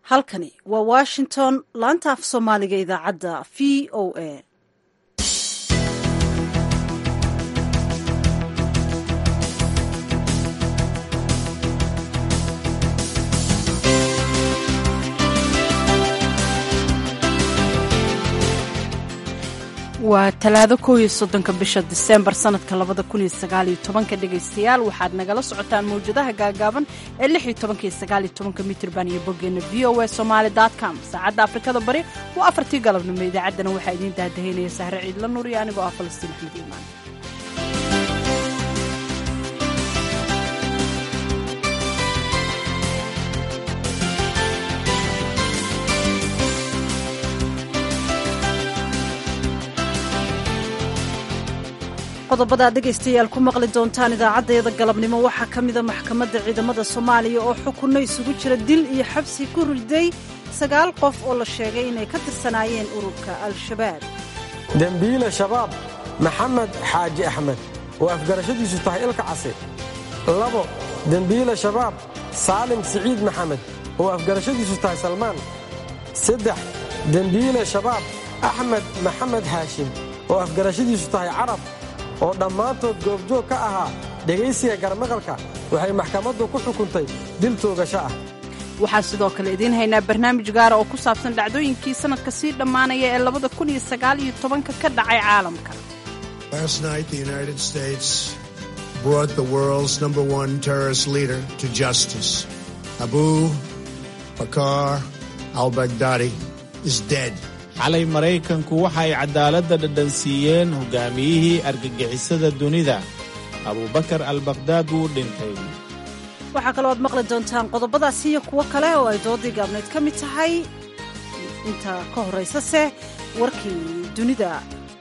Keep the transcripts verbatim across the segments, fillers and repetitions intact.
halkani waa washington laanta af soomaaliga idaacadda v o a. waa talaado kow iyo soddonka bisha diseembar sanadka labada kun iyo sagaal iyo tobanka dhegaystayaal waxaad nagala socotaan mawjadaha gaagaaban ee lix iyo tobanka iyo sagaal iyo tobanka mitirban iyo boggeena v o a somaali dot com saacadda afrikada bari waa afartii galabnimo idaacaddana waxaa idiin daahdahaynaya sahre ciidla nuur iyo anigoo ah falastiin axmed iimaan. qodobada aad dhegaystayaal ku maqli doontaan idaacaddayada galabnimo waxaa ka mida maxkamadda ciidamada soomaaliya oo xukunno isugu jira dil iyo xabsi ku riday sagaal qof oo la sheegay inay ka tirsanaayeen ururka al-shabaab. dembiile shabaab maxamed xaaji axmed oo afgarashadiisu tahay ilka case. labo dembiile shabaab saalim siciid maxamed oo afgarashadiisu tahay salmaan. saddex dembiile shabaab axmed maxamed haashim oo afgarashadiisu tahay carab oo dhammaantood goobjoog ka ahaa dhegaysiga garmaqalka waxay maxkamaddu ku xukuntay dil toogasho ah. waxaan sidoo kale idiin haynaa barnaamij gaara oo ku saabsan dhacdooyinkii sanadka sii dhammaanaya ee labada kun iyo sagaal iyo tobanka ka dhacay caalamka. Last night the United States brought the world's number one terrorist leader to justice. Abu Bakr al-Baghdadi is dead. xalay maraykanku waxay cadaaladda dhadhansiiyeen hogaamiyihii argagixisada dunida abubakar al-bakhdaad wuu dhintay. waxaa kaloo aad maqli doontaan qodobadaasi iyo kuwo kale oo ay doodii gaabnayd ka mid tahay. inta ka horraysase warkii dunida.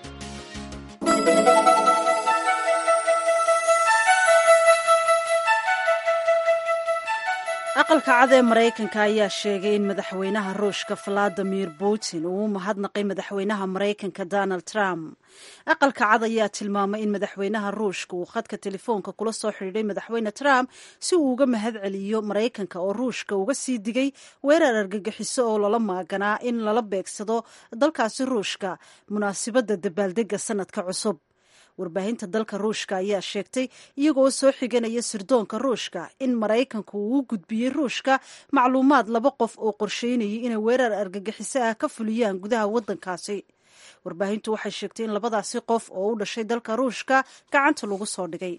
aqalka cad ee maraykanka ayaa sheegay in madaxweynaha ruushka valadimir putin uu u mahadnaqay madaxweynaha maraykanka donald trump. aqalka cad ayaa tilmaamay in madaxweynaha ruushka uu khadka telefoonka kula soo xidhiidhay madaxweyne trump si uu uga mahad celiyo maraykanka oo ruushka uga sii digay weerar argagixiso oo lala maaganaa in lala beegsado dalkaasi ruushka munaasabadda dabaaldega sanadka cusub. warbaahinta dalka ruushka ayaa sheegtay iyagoo soo xiganaya sirdoonka ruushka in maraykanku uu u gudbiyey ruushka macluumaad laba qof oo qorsheynayay inay weerar argagixiso ah ka fuliyaan gudaha waddankaasi. warbaahintu waxay sheegtay in labadaasi qof oo u dhashay dalka ruushka gacanta lagu soo dhigay.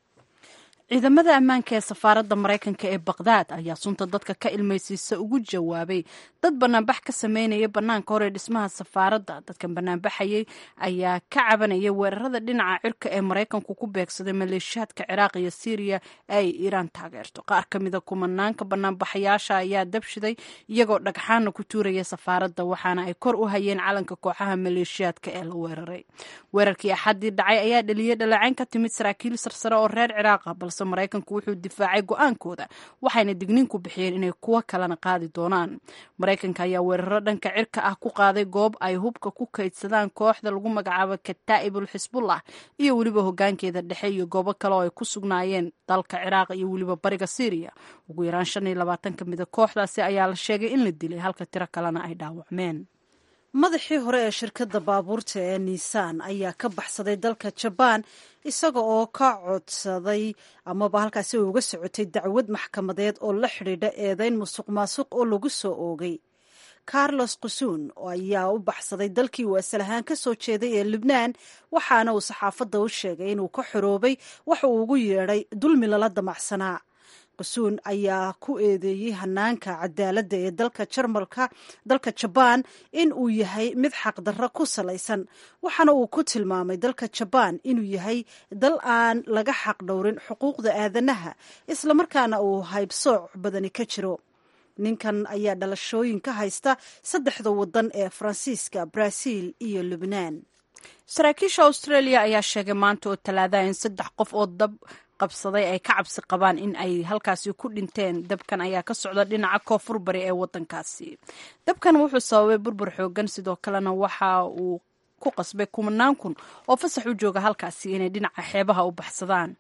ciidamada ammaanka ee safaaradda maraykanka ee baqhdaad ayaa sunta dadka ka ilmaysiisa ugu jawaabay dad banaanbax ka sameynaya bannaanka hore dhismaha safaaradda. dadkan banaanbaxayay ayaa ka cabanaya weerarada dhinaca cirka ee maraykanku ku beegsaday maleeshiyaadka ciraaq iyo siiriya ay iiraan taageerto. qaar ka mida kumanaanka banaanbaxayaasha ayaa dabshiday iyagoo dhagxaana ku tuuraya safaaradda waxaana ay kor u hayeen calanka kooxaha maleeshiyaadka ee la weeraray. weerarkii axaddii dhacay ayaa dhaliyay dhaleecayn ka timid saraakiil sarsare oo reer ciraaqa balse maraykanku wuxuu difaacay go-aankooda waxayna digniin ku bixiyeen inay kuwo kalena qaadi doonaan. maraykanka ayaa weeraro dhanka cirka ah ku qaaday goob ay hubka ku kaydsadaan kooxda lagu magacaabo kataa'ibul xisbullah iyo weliba hogaankeeda dhexe iyo goobo kale oo ay ku sugnaayeen dalka ciraaq iyo weliba bariga syriya. ugu yaraan shan iyo labaatan ka mida kooxdaasi ayaa la sheegay in la dilay halka tiro kalena ay dhaawacmeen. madaxii hore ee shirkadda baabuurta ee niisaan ayaa ka baxsaday dalka jabaan isaga oo ka codsaday amaba halkaasi ay uga socotay dacwad maxkamadeed oo la xidhiidha eedayn musuq maasuq oo lagu soo oogay. carlos qusuun ayaa u baxsaday dalkii uu asal ahaan ka soo jeeday ee lubnaan waxaana uu saxaafadda u sheegay inuu ka xoroobay waxa uu ugu yeedhay dulmi lala damacsanaa. qusuun ayaa ku eedeeyey hanaanka cadaaladda ee dalka jarmalka dalka jabaan in uu yahay mid xaqdarro ku salaysan waxaana uu ku tilmaamay dalka jabaan inuu yahay dal aan laga xaq dhowrin xuquuqda aadanaha islamarkaana uu haybsooc badani ka jiro. ninkan ayaa dhalashooyin ka haysta saddexda waddan ee faransiiska baraaziil iyo lubnaan. saraakiisha australia ayaa sheegay maanta oo talaadaha in saddex qof oo dab qabsaday ay ka cabsi qabaan in ay halkaasi ku dhinteen. dabkan ayaa ka socda dhinaca koonfur bari ee waddankaasi. dabkan wuxuu sababay burbur xoogan sidoo kalena waxa uu ku qasbay kumanaan kun oo fasax u jooga halkaasi inay dhinaca xeebaha u baxsadaan.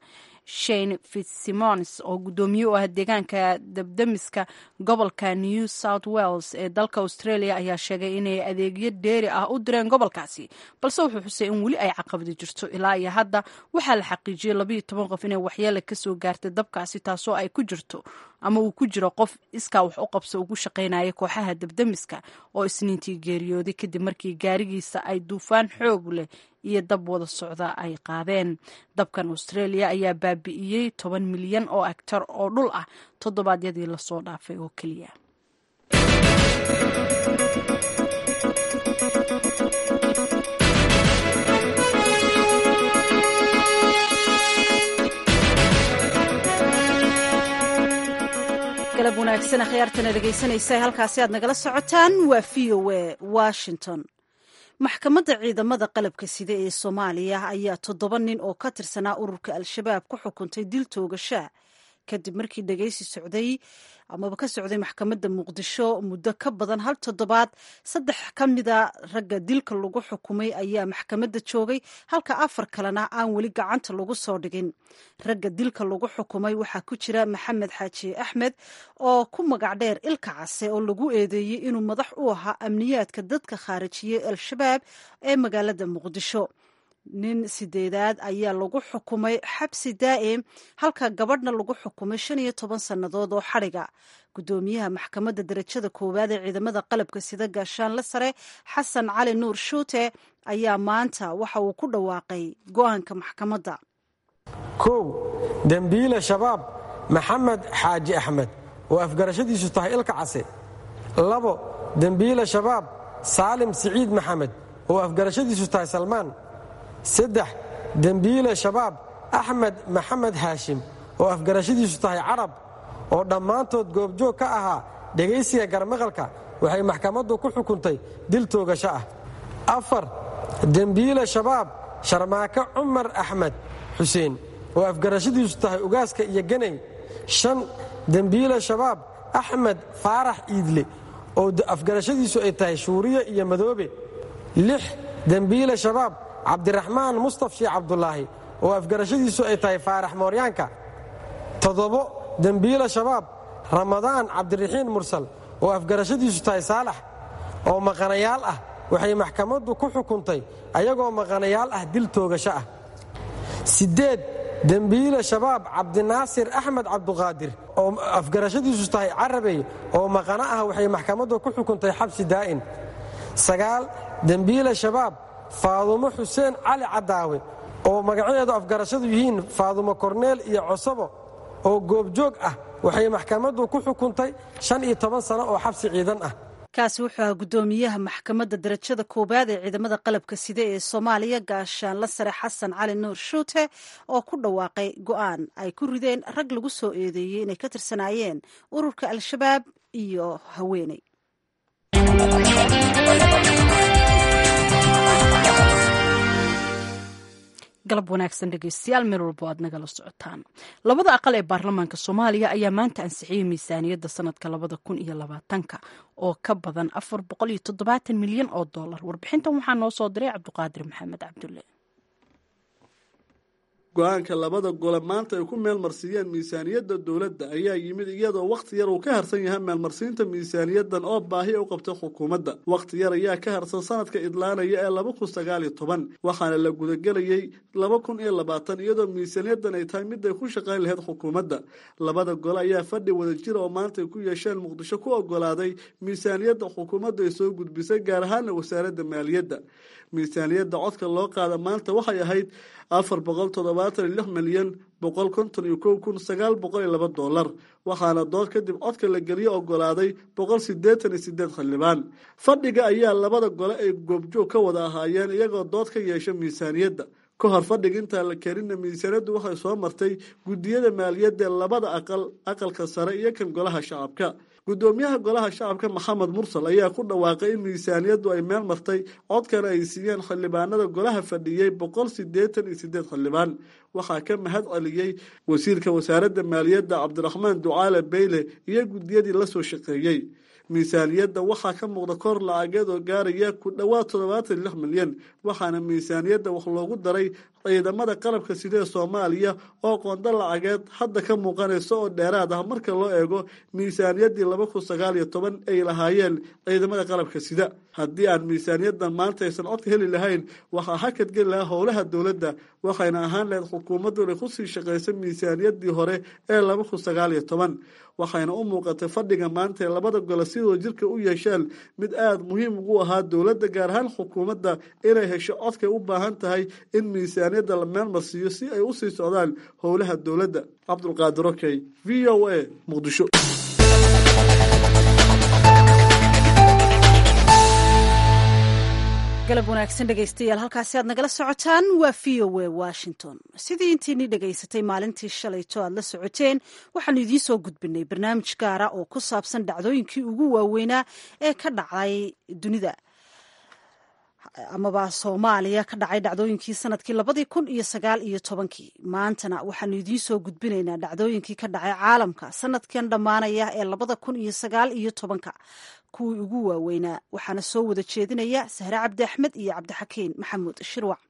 shane fitzsimons oo guddoomiye u ah deegaanka dabdamiska gobolka new south wales ee dalka australia ayaa sheegay inay adeegyo dheeri ah u direen gobolkaasi balse wuxuu xusay in weli ay caqabadi jirto ilaa iyo hadda waxaa la xaqiijiyey labayo toban qof inay waxyeele kasoo gaartay dabkaasi taasoo ay ku jirto ama uu ku jiro qof iskaa wax u qabso ugu shaqaynaya kooxaha dabdamiska oo isniintii geeriyooday kadib markii gaarigiisa ay duufaan xoog leh iyo dab wada socda ay qaadeen. dabkan australia ayaa baabi'iyey toban milyan oo hektar oo dhul ah toddobaadyadii lasoo dhaafay oo keliya. galab wanaagsan akhyaartana dhegaysanaysa halkaasi aad nagala socotaan waa v o a washington. maxkamadda ciidamada qalabka sida ee soomaaliya ayaa toddoba nin oo ka tirsanaa ururka al-shabaab ku xukuntay dil toogasha kadib markii dhegaysi socday amaba ka socday maxkamadda muqdisho muddo ka badan hal toddobaad. saddex ka mida ragga dilka lagu xukumay ayaa maxkamadda joogay halka afar kalena aan weli gacanta lagu soo dhigin. ragga dilka lagu xukumay waxaa ku jira maxamed xaaji axmed oo ku magac dheer ilka case oo lagu eedeeyey inuu madax u ahaa amniyaadka dadka khaarijiyey al-shabaab ee magaalada muqdisho. nin sideedaad ayaa lagu xukumay xabsi daa'im halka gabadhna lagu xukumay shan iyo toban sannadood oo xadhiga. guddoomiyaha maxkamadda darajada koowaad ee ciidamada qalabka sida gaashaanle sare xasan cali nuur shuute ayaa maanta waxa uu ku dhawaaqay go'aanka maxkamadda. kow dembiile shabaab maxamed xaaji axmed oo afgarashadiisu tahay ilka case. labo dembiile shabaab saalim siciid maxamed oo afgarashadiisu tahay salmaan. saddex dembiile shabaab axmed maxamed haashim oo afgarashadiisu tahay carab oo dhammaantood goobjoog ka ahaa dhegaysiga garmaqalka waxay maxkamaddu ku xukuntay dil toogasho ah. afar dembiile shabaab sharmaake cumar axmed xuseen oo afgarashadiisu tahay ugaaska iyo ganay. shan dembiile shabaab axmed faarax iidle oo afgarashadiisu ay tahay shuuriye iyo madoobe. lix dembiile shabaab cabdiraxmaan mustaf shii cabdulaahi oo afgarashadiisu ay tahay faarax mooryaanka. toddobo dembiile shabaab ramadaan cabdiraxiin mursal oo afgarashadiisu tahay saalax oo maqanayaal ah waxay maxkamaddu ku xukuntay ayagoo maqanayaal ah dil toogasho ah. siddeed dembiile shabaab cabdinaasir axmed cabduqaadir oo afgarashadiisu tahay carabey oo maqano ah waxay maxkamaddu ku xukuntay xabsi daa'in. sagaal dembiile shabaab faadumo xuseen cali cadaawe oo magacadeedu afgarashadu yihiin faadumo korneel iyo cosabo oo goobjoog ah waxay maxkamaddu ku xukuntay shan iyo toban sano oo xabsi ciidan ah. kaasi wuxuu ahaa guddoomiyaha maxkamadda darajada koowaad ee ciidamada qalabka sida ee soomaaliya gaashaanle sare xasan cali nuur shuute oo ku dhawaaqay go'aan ay ku rideen rag lagu soo eedeeyey inay ka tirsanaayeen ururka al-shabaab iyo haweeney. galab wanaagsan dhegeystayaal meel walbo aad nagala socotaan. labada aqal ee baarlamaanka soomaaliya ayaa maanta ansixiyey miisaaniyadda sanadka labada kun iyo labaatanka oo ka badan afar boqol iyo toddobaatan milyan oo dollar. warbixintan waxaa noo soo diray cabdiqaadir maxamed cabdulle. go-aanka labada gole maanta ay ku meelmarsiiyeen miisaaniyadda dowladda ayaa yimid iyadoo wakhti yar uu ka harsan yahay meelmarsiinta miisaaniyaddan oo baahi u qabta xukuumadda. wakhti yar ayaa ka harsan sanadka idlaanaya ee laba kun sagaal iyo toban waxaana la gudagelayay laba kun iyo labaatan iyadoo miisaaniyaddan ay tahay mid ay ku shaqayn lahayd xukuumadda. labada gole ayaa fadhi wadajira oo maanta ay ku yeesheen muqdisho ku ogolaaday miisaaniyadda xukuumaddu ay soo gudbisay gaar ahaana wasaaradda maaliyadda. miisaaniyadda codka loo qaada maanta waxay ahayd afar boqol toddobaatan iyo lix milyan boqol konton iyo kow kun sagaal boqol iyo laba dollar waxaana dood kadib codka la geliyo ogolaaday boqol siddeetan iyo siddeed xildhibaan. fadhiga ayaa labada gole ay goobjoog ka wada ahaayeen iyagoo dood ka yeesha miisaaniyadda. ka hor fadhiga intaan la keenina miisaaniyaddu waxay soo martay guddiyada maaliyadda ee labada aqal aqalka sare iyo kan golaha shacabka. guddoomiyaha golaha shacabka maxamed mursal ayaa ku dhawaaqay in miisaaniyaddu ay meel martay codkana ay siiyeen xildhibaanada golaha fadhiyey boqol siddeetan iyo siddeed xildhibaan. waxaa ka mahad celiyey wasiirka wasaaradda maaliyadda cabdiraxmaan ducaale beyle iyo guddiyadii la soo shaqeeyey. miisaaniyadda waxaa ka muuqda kor lacageed oo gaaraya ku dhowaad toddobaatan iyo lix milyan waxaana miisaaniyadda wax loogu daray ciidamada qalabka sida ee soomaaliya oo qondo lacageed hadda ka muuqanaysa oo dheeraad ah marka loo eego miisaaniyaddii laba kun sagaal iyo toban ay lahaayeen ciidamada qalabka sida haddii aan miisaaniyaddan maanta aysan codka heli lahayn waxaa hakad geli lahaa howlaha dowladda waxayna ahaan lahayd xukuumaddu inay kusii shaqaysa miisaaniyaddii hore ee laba kun sagaal iyo toban waxayna u muuqatay fadhiga maanta ee labada gole sidoo jirka u yeesheen mid aada muhiim ugu ahaa dowladda gaar ahaan xukuumadda inay hesho codkay u baahan tahay in miisaaniyadda la meelmarsiiyo si ay usii socdaan howlaha dowladda. cabdulqaadir okey, v o a, muqdisho. galab wanaagsan dhegaystayaal, halkaasi aad nagala socotaan waa v o a washington. sidii intiinii dhegaysatay maalintii shalayto aad la socoteen waxaanu idiin soo gudbinay barnaamij gaara oo ku saabsan dhacdooyinkii ugu waaweynaa ee ka dhacay dunida amaba soomaaliya ka dhacay dhacdooyinkii sanadkii labadii kun iyo sagaal iyo tobankii. maantana waxaanu idiin soo gudbinaynaa dhacdooyinkii ka dhacay caalamka sanadkan dhammaanaya ee labada kun iyo sagaal iyo tobanka kuwii ugu waaweynaa. waxaana soo wada jeedinaya sahre cabdi axmed iyo cabdixakiin maxamuud shirwac.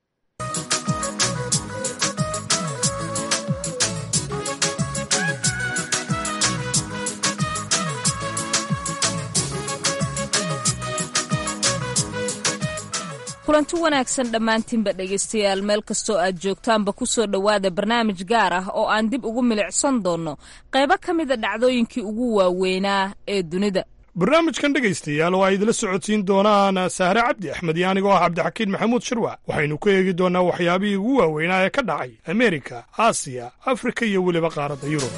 kulanti wanaagsan dhammaantiinba dhegaystayaal, meel kastoo aad joogtaanba ku soo dhowaada barnaamij gaar ah oo aan dib ugu milicsan doonno qaybo ka mida dhacdooyinkii ugu waaweynaa ee dunida. barnaamijkan dhegaystayaal oo ay idila socodsiin doonaan sahre cabdi axmed iyo anigoo ah cabdixakiin maxamuud shirwac waxaynu ku eegi doonnaa waxyaabihii ugu waaweynaa ee ka dhacay ameerika, aasiya, afrika iyo weliba qaaradda yurub.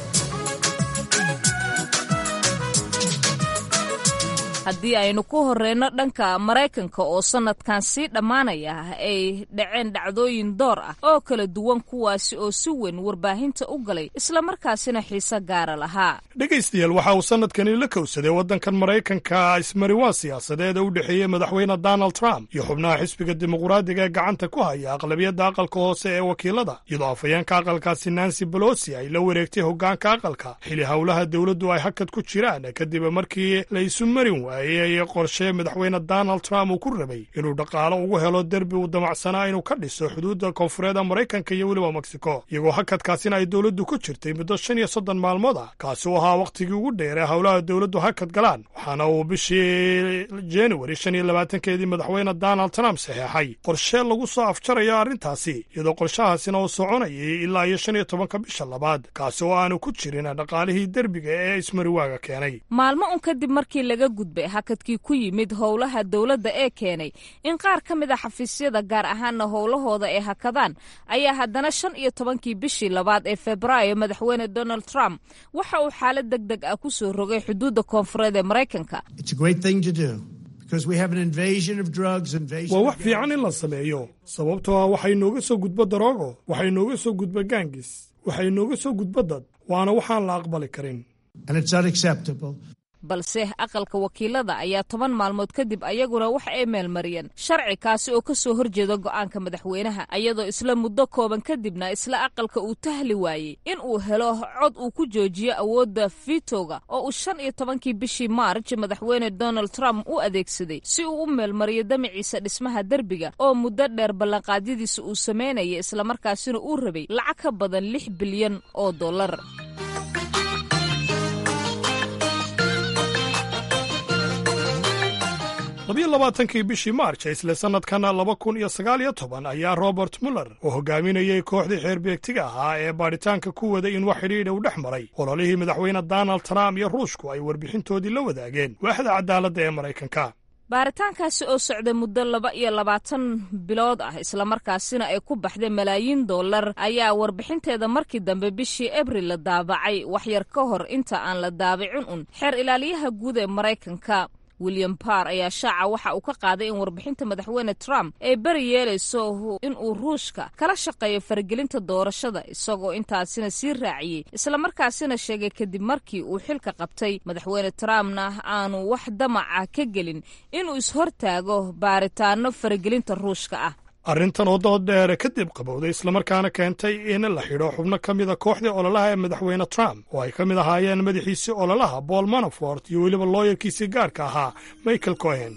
haddii aynu ku horreyno dhanka maraykanka oo sannadkan sii dhammaanaya ay dhaceen dhacdooyin door ah oo kala duwan kuwaasi oo si weyn warbaahinta u galay islamarkaasina xiise gaara lahaa. dhegaystayaal, waxa uu sannadkani la kowsaday waddankan maraykanka ismariwaan siyaasadeed u dhexeeyey madaxweyne donald trump iyo xubnaha xisbiga dimuqraadiga ee gacanta ku haya aqlabiyadda aqalka hoose ee wakiilada, iyadoo afhayeenka aqalkaasi nancy pelosi ay la wareegtay hoggaanka aqalka xili howlaha dowladdu ay hakad ku jiraan kadib markii la isu marin waayey qorshe madaxweyne donald trump uu ku rabay inuu dhaqaalo ugu helo derbi uu damacsanaa inuu ka dhiso xuduudda koonfureed maraykanka iyo weliba mexico, iyagoo hakadkaasina ay dowladdu ku jirtay muddo shan iyo soddon maalmood ah, kaasi oo ahaa wakhtigii ugu dheer ee howlaha dowladdu hakad galaan. waxaana uu bishii januari shan iyo labaatankeedii madaxweyne donald trump saxeexay qorshe lagu soo afjarayo arrintaasi, iyadoo qorshahaasina uu soconayay ilaa iyo shan iyo tobanka bisha labaad, kaasi oo aanu ku jirin dhaqaalihii derbiga ee ismariwaaga keenay. maalmo un kadib markii laga gudbay hakadkii ku yimid howlaha dowladda ee keenay in qaar ka mid a xafiisyada gaar ahaanna howlahooda ay hakadaan, ayaa haddana shan iyo tobankii bishii labaad ee febraayo madaxweyne donald trump waxa uu xaalad deg deg ah ku soo rogay xuduudda koonfureed ee maraykanka. waa wax fiican in la sameeyo, sababtoo ah waxay nooga soo gudbo daroogo, waxay nooga soo gudbo gaangis, waxay nooga soo gudbo dad, waana waxaan la aqbali karin. balse aqalka wakiilada ayaa toban maalmood kadib ayaguna wax ay meelmariyeen sharci kaasi oo ka soo horjeeda go'aanka madaxweynaha, iyadoo isla muddo kooban kadibna isla aqalka uu tahli waayey in uu helo cod uu ku joojiyo awoodda fitoga oo uu shan iyo tobankii bishii maarj madaxweyne donald trump u adeegsaday si uu u meelmariyo damaciisa dhismaha derbiga oo muddo dheer ballanqaadyadiisa uu samaynayay, islamarkaasina uu rabay lacag ka badan lix bilyan oo dollar. labiyo labaatankii bishii maarj isla sannadkan laba kun iyo sagaal iyo toban ayaa robert muller oo hogaaminayey kooxdii xeerbeegtiga ahaa ee baadhitaanka ku waday in wax xidhiidha u dhex maray ololihii madaxweyne donald trump iyo ruushku ay warbixintoodii la wadaageen waaxda cadaaladda ee maraykanka. baaritaankaasi oo socday muddo laba iyo labaatan bilood ah islamarkaasina ay ku baxday malaayiin dollar ayaa warbixinteeda markii dambe bishii abril la daabacay waxyar ka hor inta aan la daabicin un xeer ilaaliyaha guud ee maraykanka. william barr ayaa shaaca waxa uu ka qaaday in warbixinta madaxweyne trump ay beri yeelayso inuu ruushka kala shaqeeyo faragelinta doorashada, isagoo intaasina sii raaciyey islamarkaasina sheegay kadib markii uu xilka qabtay madaxweyne trumpna aanu wax damaca ka gelin inuu ishortaago baaritaano faragelinta ruushka ah. arrintan oo dood dheer kadib qabowday islamarkaana keentay in la xidho xubno ka mida kooxdii ololaha ee madaxweyne trump oo ay ka mid ahaayeen madaxiisii ololaha paul manafort iyo weliba looyarkiisii gaarka ahaa michael cohen.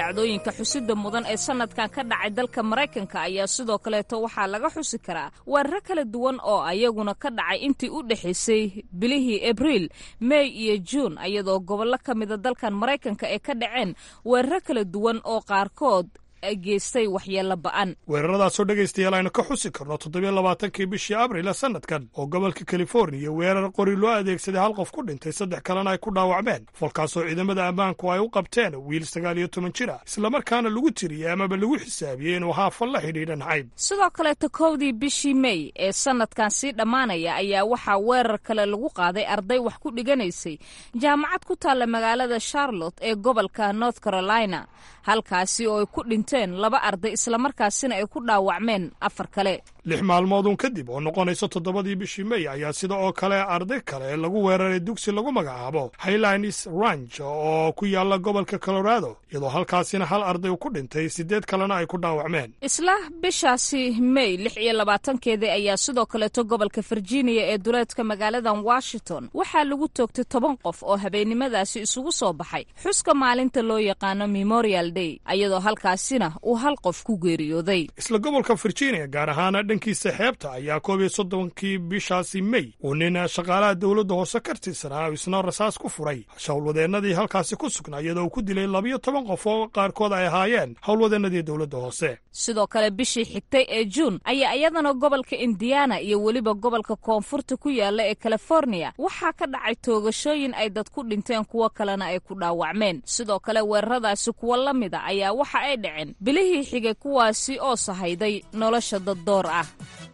dhacdooyinka xusida mudan ee sannadkan ka dhacay dalka maraykanka ayaa sidoo kaleeto waxaa laga xusi karaa weeraro kala duwan oo ayaguna ka dhacay intii u dhexaysay bilihii abriil mey iyo juun iyadoo gobollo ka mida dalkan maraykanka ay ka dhaceen weeraro kala duwan oo qaarkood geystay waxyeello ba'an. weeraradaasoo dhegaystayaal aynu ka xusi karno toddobiyo labaatankii bishii abriil ee sannadkan oo gobolka californiya weerar qori loo adeegsaday hal qof ku dhintay saddex kalena ay ku dhaawacmeen falkaasoo ciidamada ammaanku ay u qabteen wiil sagaal iyo toban jir ah islamarkaana lagu tiriyey amaba lagu xisaabiyey inuu haafal la xidhiidha nacayb. sidoo kaleeto kowdii bishii mey ee sannadkan sii dhammaanaya ayaa waxaa weerar kale lagu qaaday arday wax ku dhiganaysay jaamacad ku taalla magaalada charlotte ee gobolka north carolina halkaasi oo ay ku dhinteen laba arday islamarkaasina ay ku dhaawacmeen afar kale. lix maalmoodun kadib oo noqonayso toddobadii bishii mey ayaa sida oo kale arday kale lagu weeraray dugsi lagu magacaabo highlines ranch oo ku yaalla gobolka colorado iyadoo halkaasina hal arday u ku dhintay siddeed kalena ay ku dhaawacmeen. isla bishaasi mey lix iyo labaatankeedii ayaa sidoo kaleeto gobolka virginia ee duleedka magaaladan washington waxaa lagu toogtay toban qof oo habeennimadaasi isugu soo baxay xuska maalinta loo yaqaano memorial day iyadoo halkaasina uu hal qof ku geeriyooday. isla gobolka virginia gaar ahaan dhankiisa xeebta ayaa koob iyo soddonkii bishaasi mey uu nin shaqaalaha dowladda hoose ka tirsanaa isna rasaas ku furay howlwadeennadii halkaasi ku sugnaa iyadoo uu ku dilay labiyo toban qof oo qaarkood ay ahaayeen howlwadeennadii dowladda hoose. sidoo kale bishii xigtay ee juun ayaa iyadana gobolka indiana iyo weliba gobolka koonfurta ku yaalla ee californiya waxaa ka dhacay toogashooyin ay dad ku dhinteen kuwo kalena ay ku dhaawacmeen. sidoo kale weeraradaasi kuwo la mida ayaa waxa ay dhaceen bilihii xigay kuwaasi oo sahayday nolosha dad door ah.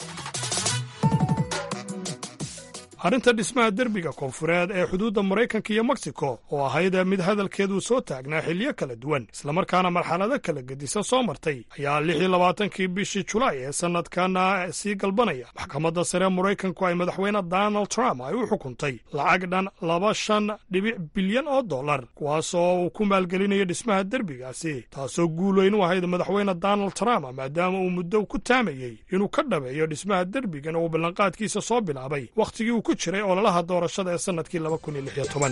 arrinta dhismaha derbiga koonfureed ee xuduudda maraykanka iyo meksiko oo ahayd mid hadalkeeduu soo taagnaa xilliyo kala duwan islamarkaana marxalado kala gedisan soo martay ayaa lix iyo labaatankii bishii julaay ee sannadkana sii galbanaya maxkamadda sare maraykanku ay madaxweyne donald trump ay u xukuntay lacag dhan laba shan dhibic bilyan oo dollar kuwaasoo uu ku maalgelinayo dhismaha derbigaasi taasoo guul weyn u ahayd madaxweyne donald trump maadaama uu muddo ku taamayey inuu ka dhabeeyo dhismaha derbigan uu ballanqaadkiisa soo bilaabay wakhtigii uu ku jiray ololaha doorashada ee sannadkii laba kun iyo lix iyo toban.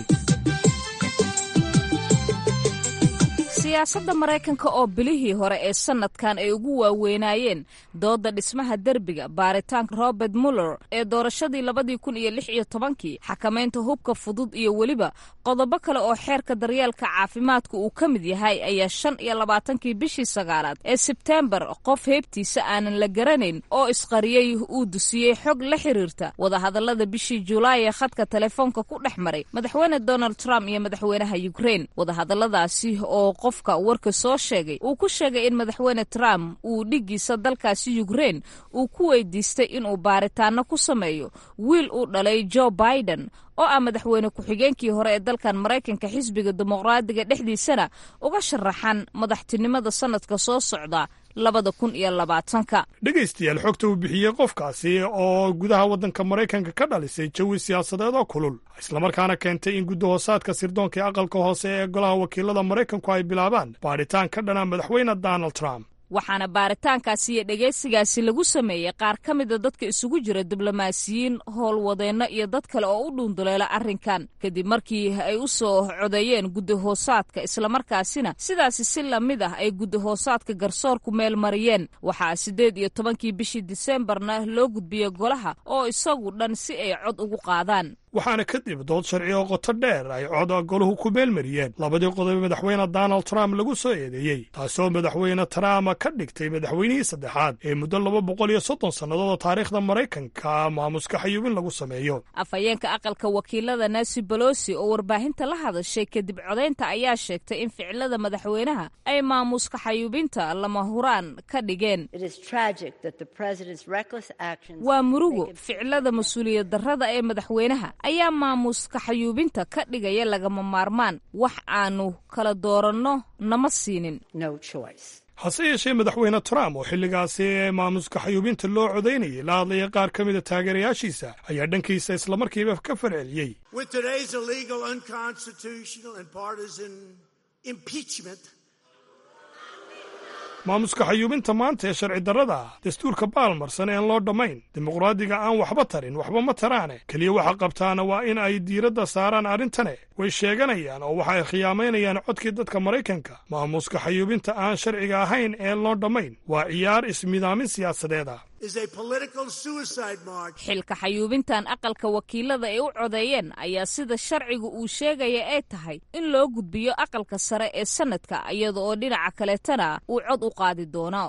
siyaasadda maraykanka oo bilihii hore ee sannadkan ay ugu waaweynaayeen doodda dhismaha derbiga baaritaanka robert muller ee doorashadii labadii kun iyo lix iyo tobankii xakamaynta hubka fudud iyo weliba qodobo kale oo xeerka daryeelka caafimaadka uu ka mid yahay ayaa shan iyo labaatankii bishii sagaalaad ee sebteembar qof heebtiisa aanan la garanayn oo isqariyey uu dusiyey xog la xiriirta wadahadallada bishii julaay ee khadka telefoonka ku dhex maray madaxweyne donald trump iyo madaxweynaha yukrain. wadahadalladaasi oo qofka warka soo sheegay uu ku sheegay in madaxweyne Trump uu dhigiisa dalkaasi Ukraine uu ku weydiistay inuu baaritaano ku sameeyo wiil uu dhalay Joe Biden oo ah madaxweyne ku-xigeenkii hore ee dalkan Mareykanka xisbiga dimuqraadiga dhexdiisana uga sharaxan madaxtinimada sanadka soo socda labada kun iyo labaatanka. dhegaystayaal xogta uu bixiyey qofkaasi oo gudaha waddanka Mareykanka ka dhalisay jawi siyaasadeed oo kulul islamarkaana keentay in gudahoosaadka sirdoonka aqalka hoose ee golaha wakiilada Mareykanku ay bilaabaan baaritaan ka dhana madaxweyne Donald Trump. waxaana baaritaankaasi iyo dhegaysigaasi lagu sameeyey qaar ka mida dadka isugu jira diblomaasiyiin howlwadeenno iyo dad kale oo u dhuunduleela arrinkan kadib markii ay u soo codeeyeen gudahoosaadka islamarkaasina sidaasi si lamid ah ay gudahoosaadka garsoorku meel mariyeen. waxaa siddeed iyo tobankii bishii diseembarna loo gudbiyey golaha oo isagu dhan si ay cod ugu qaadaan. waxaana kadib dood sharci oo qoto dheer ay cod goluhu ku meelmariyeen labadii qodob madaxweyne Donald Trump lagu soo eedeeyey taasoo madaxweyne Trump ka dhigtay madaxweynihii saddexaad ee muddo laba boqol iyo soddon sannadood oo taariikhda Mareykanka maamuska xayuubin lagu sameeyo. afhayeenka aqalka wakiilada Nancy Pelosi oo warbaahinta la hadashay kadib codeynta ayaa sheegtay in ficilada madaxweynaha ay maamuska xayuubinta lama huraan ka dhigeen. waa murugo ficilada mas-uuliyad darrada ee madaxweynaha ayaa maamuska xayuubinta ka dhigaya lagama maarmaan wax aanu kala dooranno nama siinin. hase yeeshee madaxweyne Trump oo xilligaasi maamuska xayuubinta loo codaynayay la hadlaya qaar ka mida taageerayaashiisa ayaa dhankiisa islamarkiiba ka farceliyey. maamuska xayuubinta maanta ee sharci darrada ah dastuurka baalmarsan ean loo dhammayn dimuqraadiga aan waxba tarin waxba ma taraane keliya waxa qabtaana waa in ay diiradda saaraan arrintane way sheeganayaan oo waxa ay khiyaamaynayaan codkii dadka maraykanka maamuska xayuubinta aan sharciga ahayn ee loo dhammayn waa ciyaar ismidaamin siyaasadeed ah xilka xayuubintan aqalka wakiilada ay u codeeyeen ayaa sida sharcigu uu sheegaya ay tahay in loo gudbiyo aqalka sare ee sanadka iyada oo dhinaca kaleetana uu cod u qaadi doono.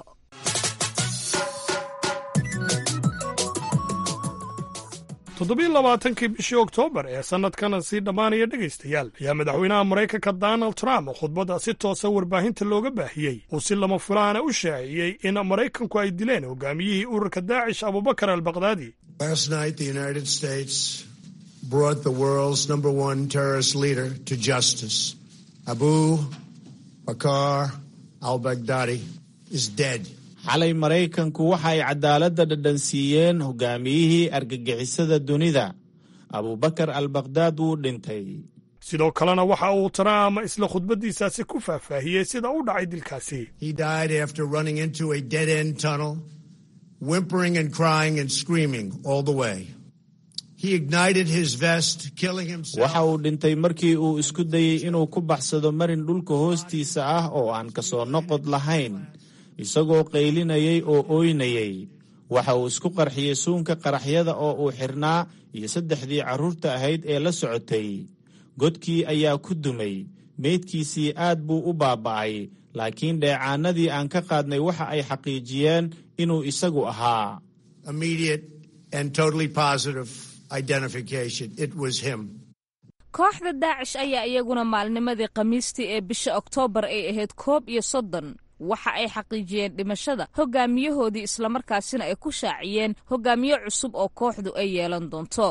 toddobiyo labaatankii bishii oktoobar ee sannadkan sii dhammaanaya dhegaystayaal ayaa madaxweynaha maraykanka donald trump khudbadda si toosa warbaahinta looga baahiyey uu si lama fulaana u shaaciyey in maraykanku ay dileen hogaamiyihii ururka daacish abubakar albakdaadi. Last night the United States brought the world's number one terrorist leader to justice. Abu Bakr al-Baghdadi is dead. xalay maraykanku waxa ay cadaaladda dhadhansiiyeen hogaamiyihii argagixisada dunida abubakar albakdaad wuu dhintay. sidoo kalena waxa uu Trump isla khudbaddiisaasi ku faahfaahiyey sida u dhacay dilkaasi. He died after running into a dead-end tunnel, whimpering and crying and screaming all the way. He ignited his vest, killing himself. waxa uu dhintay markii uu isku dayey inuu ku baxsado marin dhulka hoostiisa ah oo aan ka soo noqod lahayn isagoo qaylinayay oo ooynayay. waxa uu isku qarxiyey suunka qaraxyada oo uu xirnaa iyo saddexdii carruurta ahayd ee la socotay. godkii ayaa ku dumay, meydkiisii aad buu u baaba'ay, laakiin dheecaanadii aan ka qaadnay waxa ay xaqiijiyeen inuu isagu ahaa. Immediate and totally positive identification. It was him. kooxda daacish ayaa iyaguna maalnimadii khamiistii ee bisha oktoobar ay ahayd koob iyo soddon waxa ay xaqiijiyeen dhimashada hogaamiyahoodii islamarkaasina ay ku shaaciyeen hogaamiye cusub oo kooxdu ay yeelan doonto.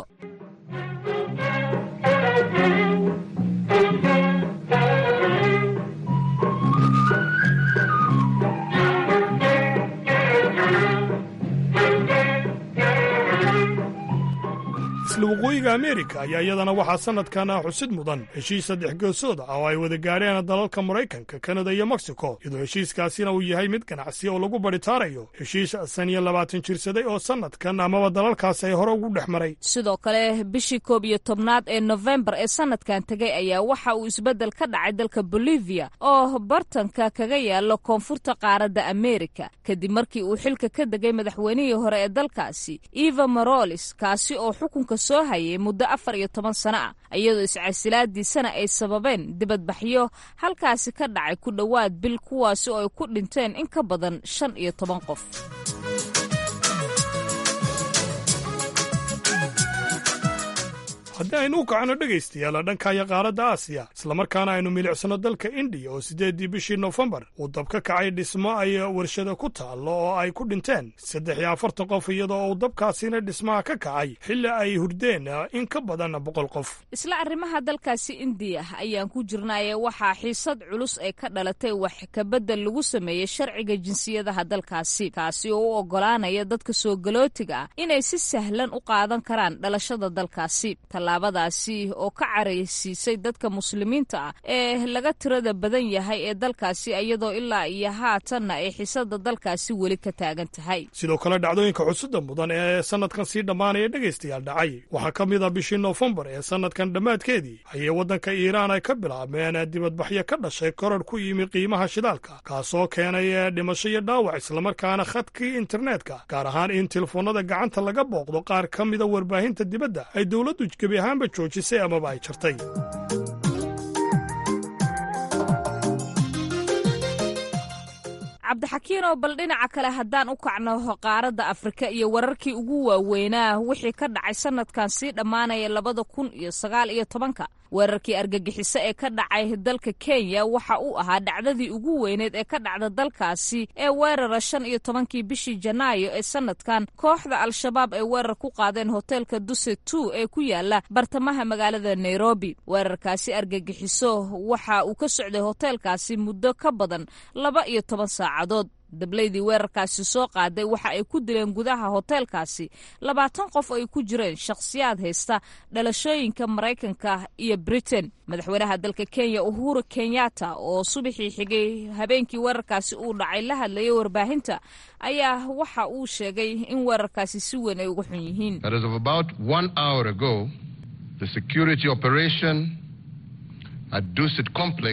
isla waqooyiga Ameerika ayaa iyadana waxaa sanadkan xusid mudan heshiis saddex geesood ah oo ay wada gaadheen dalalka Maraykanka, Kanada iyo Mexico, iyadoo heshiiskaasina uu yahay mid ganacsi oo lagu baritaarayo heshiis san iyo labaatan jirsaday oo sanadkan amaba dalalkaas ay hore ugu dhex maray. sidoo kale bishii koob iyo tobnaad ee November ee sanadkan tagay ayaa waxa uu isbedel ka dhacay dalka Bolivia oo bartanka kaga yaalo koonfurta qaaradda Ameerika kadib markii uu xilka ka degay madaxweynihii hore ee dalkaasi Evo Morales kaasi oo xukunka soo hayay muddo afar iyo toban sano ah iyadoo iscasilaadiisana ay sababeen dibadbaxyo halkaasi ka dhacay ku dhowaad bil kuwaasi oo ay ku dhinteen in ka badan shan iyo toban qof. haddii aynu u kacno dhegaystayaal dhankaya qaaradda aasiya islamarkaana aynu milicsano dalka indiya oo siddeeddii bishii nofembar uu dab ka kacay dhismo ay warshada ku taallo oo ay ku dhinteen saddex iyo afartan qof iyadoo uu dabkaasina dhismaha ka kacay xilli ay hurdeen in ka badan boqol qof. isla arrimaha dalkaasi indiya ayaan ku jirnaaye waxaa xiisad culus ee ka dhalatay wax kabedel lagu sameeyey sharciga jinsiyadaha dalkaasi kaasi oo u oggolaanaya dadka soo galootiga ah inay si sahlan u qaadan karaan dhalashada dalkaasi. tallaabadaasi oo ka caraysiisay dadka muslimiinta ah ee laga tirada badan yahay ee dalkaasi iyadoo ilaa iyo haatanna ay xiisada dalkaasi weli ka taagan tahay. sidoo kale dhacdooyinka xusuda mudan ee sanadkan sii dhammaanaya dhegaystayaal dhacay waxaa ka mid a bishii noofembar ee sanadkan dhammaadkeedii ayay waddanka iiraan ay ka bilaabeen dibadbaxyo ka dhashay koror ku yimi qiimaha shidaalka kaasoo keenay dhimasho iyo dhaawac islamarkaana khadkii internetka gaar ahaan in telefoonada gacanta laga booqdo qaar ka mida warbaahinta dibadda ay dowladdu gebi ahaanba joojisay amaba ay jartay. cabdixakiin oo bal dhinaca kale haddaan u kacno qaaradda Afrika iyo wararkii ugu waaweynaa wixii ka dhacay sanadkan sii dhammaanaya labada kun iyo sagaal iyo tobanka weerarkii argagixiso ee ka dhacay dalka Kenya waxa uu ahaa dhacdadii ugu weyneed ee ka dhacda dalkaasi ee weerara shan iyo tobankii bishii Janaayo ee sanadkan kooxda Al-Shabaab ay weerar ku qaadeen hoteelka Duset two ee ku yaala bartamaha magaalada Nairobi. weerarkaasi argagixiso waxa uu ka socday hoteelkaasi muddo ka badan laba iyo toban saacadood dablaydii weerarkaasi soo qaaday waxa ay ku dileen gudaha hoteelkaasi labaatan qof ay ku jireen shakhsiyaad haysta dhalashooyinka maraykanka iyo britain. madaxweynaha dalka kenya uhuru kenyatta oo subaxii xigay habeenkii weerarkaasi uu dhacay la hadlayay warbaahinta ayaa waxa uu sheegay in weerarkaasi si weyn ay uga xun yihiin. That is of about one hour ago, the security operation at Dusit complex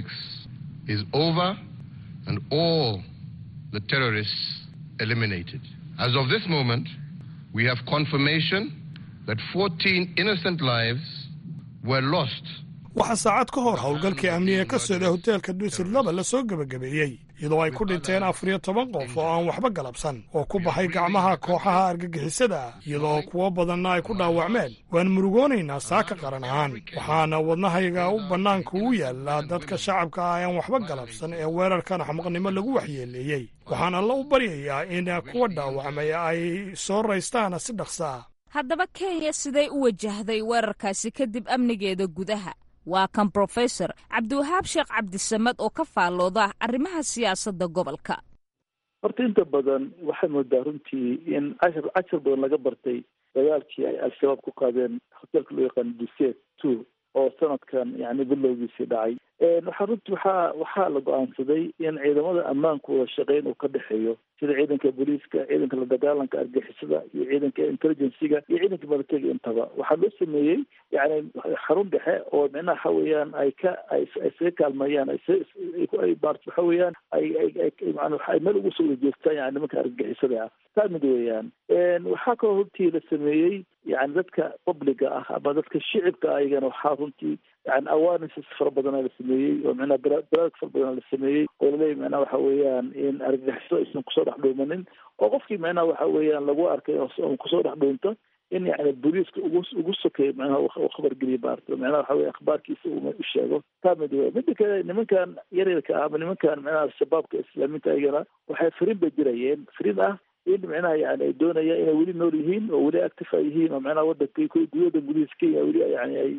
is over and all the terrorists eliminated. As of this moment, we have confirmation that fourteen innocent lives were lost. waxaa saacad ka hor howlgalkii amniga ka socday hoteelka duusid laba la soo gebagabeeyey iyadoo ay ku dhinteen afar iyo toban qof oo aan waxba galabsan oo ku baxay gacmaha kooxaha argagixisada ah iyadoo kuwo badanna ay ku dhaawacmeen. waan murugoonaynaa saaka qaran ahaan waxaana wadnahayga u bannaanka u yaallaa dadka shacabka ah aan waxba galabsan ee weerarkan xamaqnimo lagu waxyeeleeyey. waxaan alla u baryayaa in kuwa dhaawacmay ay soo raystaan si dhaqsa ah. haddaba kenya siday u wajahday weerarkaasi kadib amnigeeda gudaha? waa kan brofesor cabdiwahaab sheekh cabdisamed oo ka faallooda arrimaha siyaasadda gobolka. horta inta badan waxay moodaa runtii in cashar cashar badan laga bartay dagaalkii ay al-shabaab ku qaadeen hoteelka loo yaqaano duset two oo sanadkan yani bilowgiisii dhacay. waxaa runtii waxaa waxaa la go-aansaday in ciidamada ammaanku wada shaqeyn uu ka dhexeeyo sida ciidanka booliiska, ciidanka la dagaalanka argixisada iyo ciidanka intelligenciga iyo ciidanka militariga intaba. waxaa loo sameeyey yani xarun dhexe oo micnaha waxa weeyaan ay ka ay isaga kaalmayaan ay ay waxa weeyaan ay ay macna waxay meel ugu soo jeestaan yani nimanka argixisada ah. taa mid weeyaan. waxaa kaloo runtii la sameeyey yani dadka publiga ah ama dadka shicibka ayagana waxaa runtii yani awarenesses fara badan la sameeyey oo micnaha baraarug fara badan la sameeyey oo laleeyahay micnaha waxa weeyaan in argagixiso aysan kusoo dhex dhuumanin oo qofkii micnaha waxa weeyaan lagu arkay oo kusoo dhex dhuunta in yani booliiska ugu ugu sokeeyo micnaha uu khabar geliyo baarto micnaha waxa weeye akhbaarkiisa uu u sheego. taa mid weeye. midda kale nimankan yaryarka ah ama nimankan micnaha al-shabaabka islaamiinta ayagana waxay fariin bay jirayeen fariin ah in micnaha yani ay doonayaan inay weli nool yihiin oo weli active ay yihiin oo micnaha wadanka gudada gudihiisa kenya weli yani ay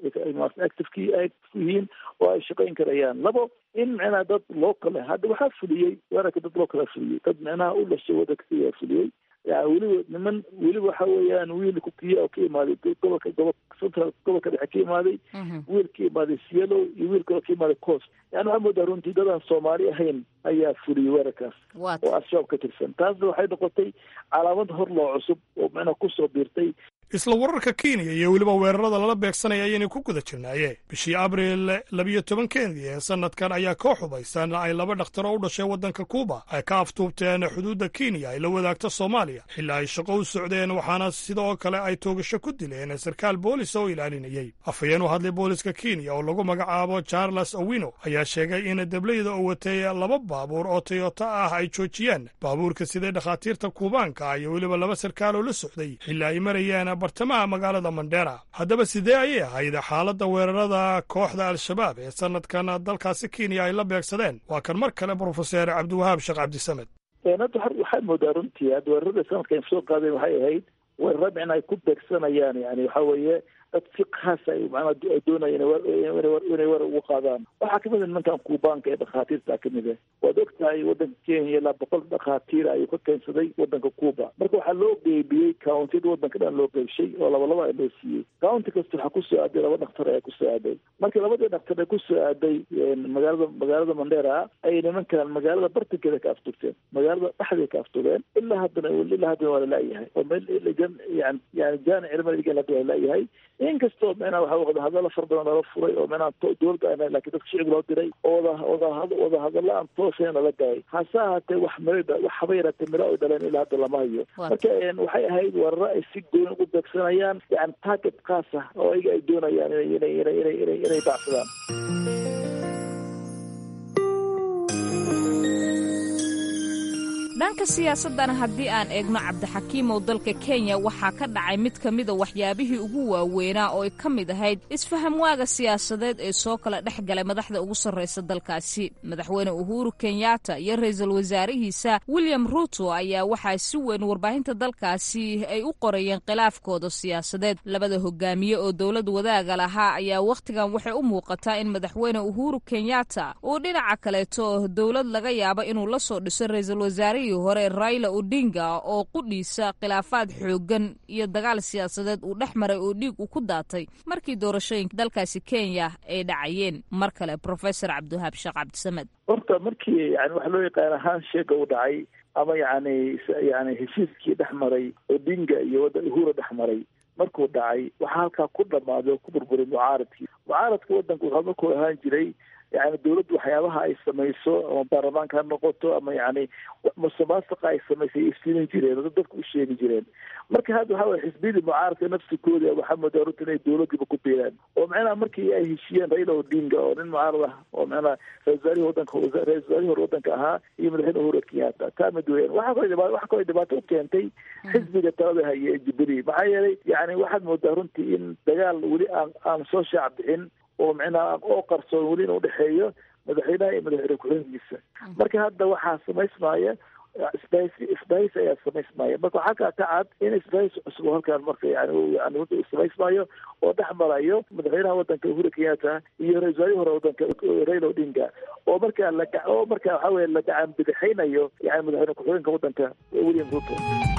activekii ay yihiin oo ay shaqayn karayaan. labo in micnaha dad local ah hadda waxaa fuliyey weerarka dad local fuliyey dad micnaha u dhashay wadanka kenya fuliyey yani weliba niman weliba waxa weeyaan wiil kukiya oo ka imaaday gobolka gobolka central gobolka dhexe ka imaaday wiil ka imaaday cielo iyo wiil kaloo ka imaaday coast. yani waxaa moodaa runtii dadaan soomaali ahayn ayaa fuliyey weerarkaas oo al-shabaab ka tirsan. taasna waxay noqotay calaamad hor loo cusub oo micnaha kusoo biirtay. isla wararka kenya iyo weliba weerarada lala beegsanaya ayaynay ku guda jirnaaye bishii abriil labiyo tobankeedii ee sanadkan ayaa koox hubaysan ay laba dhakhtaro u dhashay waddanka kuuba ay ka aftuubteen xuduudda kenya ay la wadaagta soomaaliya xilli ay shaqo u socdeen waxaana sidoo kale ay toogasho ku dileen sarkaal boolis oo ilaalinayey. afhayeen u hadlay booliska kenya oo lagu magacaabo charles owino ayaa sheegay in dablayda oo watay laba baabuur oo toyota ah ay joojiyeen baabuurka sidee dhakhaatiirta kuubaanka iyo weliba laba sarkaal oo la socday xilli ay marayeen bartamaha magaalada mandera. haddaba sidee ayay ahayd xaaladda weerarada kooxda al-shabaab ee sanadkan dalkaasi kenya ay la beegsadeen? waa kan mar kale brofeser cabdiwahaab sheekh cabdisamed. hadda waxay moodaa runtii hadda weerarada sanadkan soo qaadeen waxay ahayd weeraro micna ay ku beegsanayaan yani waxa weeye dad si khaasa ay macnaha doonayeen inay war ugu qaadaan. waxaa kamid a nimankan kuubaanka ee dhakhaatiirta kamid ah. waad ogtahay wadanka kenya ilaa boqol dhakhaatiira ayuu ka keensaday wadanka cuuba. marka waxaa loo qeybiyey countiyada wadanka dhan loo qeybshay oo laba laba loo siiyey. county kasta waxaa kusoo aaday laba dhaktar ayaa kusoo aaday. markii labadii dhaktar ay kusoo aaday magaalada magaalada mandera ayay nimankan magaalada bartankeeda ka afturteen magaalada dhexdeeda ka aftureen ilaa haddana ilaa haddana waa lalaayahay oo meel yani yani jaani cilmadiga hadda waa laayahay. inkastoo micnaha waxa wada hadalla far badan lala furay oo micnaha dowladda aan laakiin dadka shicib loo diray oo wada wada wada hadalla aan tooseen lala gaay. hase ahaatee wax mirada wax haba yaraatee miro ay dhaleen ilaa hadda lama hayo. marka waxay ahayd weeraro ay si gooni ugu beegsanayaan yani target khaas ah oo ayaga ay doonayaan inay inay inay inay inay bacsadaan. dhanka siyaasaddana haddii aan eegno cabdixakiim oo dalka kenya waxaa ka dhacay mid ka mida waxyaabihii ugu waaweynaa oo ay ka mid ahayd isfaham waaga siyaasadeed ee soo kala dhex galay madaxda ugu sarraysa dalkaasi madaxweyne uhuru kenyatta iyo ra-iisul wasaarihiisa william ruto ayaa waxaa si weyn warbaahinta dalkaasi ay u qorayeen khilaafkooda siyaasadeed labada hogaamiye oo dowlad wadaaga lahaa ayaa wakhtigan waxay u muuqataa in madaxweyne uhuru kenyatta uu dhinaca kaleeto dowlad laga yaabo inuu la soo dhiso ra-iisul wasaarihii hore raila odinga oo qudhiisa khilaafaad xoogan iyo dagaal siyaasadeed uu dhex maray oo dhiig uu ku daatay markii doorashooyinka dalkaasi kenya ay dhacayeen mar kale professor cabdiwahaab sheekh cabdisamed horta markii yani waxa loo yaqaan ahaan sheega u dhacay ama yani yani heshiiskii dhex maray odinga iyo wada uhura dhex maray markuu dhacay waxaa halkaa ku dhamaaday oo ku burburay mucaaradkii mucaaradka wadanka wuxuu markuu ahaan jiray yani dawladdu waxyaabaha ay samayso ama baarlamaanka ha noqoto ama yani musuqmaasuqa ay samaysay iftiimin jireen oo dadka u sheegi jireen marka hadda waxaa waye xisbiyadii mucaaradka nafsikooda waxaa moodaa runta inay dawladdiiba ku biireen oo macnaha markii ay heshiyeen raila odinga oo nin mucaarad ah oo macnaha ra-isul wasaarihii wadanka ra-isul wasaarihii hore wadanka ahaa iyo madaxweyne uhuru kenyatta taa mid weeyaan waxaa kaloo dhibaato waxaa kaloo dhibaato u keentay xisbiga talada haya ee jubilee maxaa yeelay yani waxaad moodaa runtii in dagaal weli aan aan soo shaac bixin oo macnaha oo qarsoon weli in udhexeeyo madaxweynaha iyo madaxweyne ku-xigeenkiisa marka hadda waxaa samaysmaya isbahaysi isbahaysi ayaa samaysmaya marka waxaa kaa ka cad in isbahaysi cusub oo halkaan marka yani yani samaysmayo oo dhex marayo madaxweynaha wadanka uhuru kenyatta iyo ra-isul wasaarihii hore wadanka raila odinga oo markaa la oo markaa waxaa weye la gacan bidixaynayo yani madaxweyne ku-xigeenka wadanka william ruto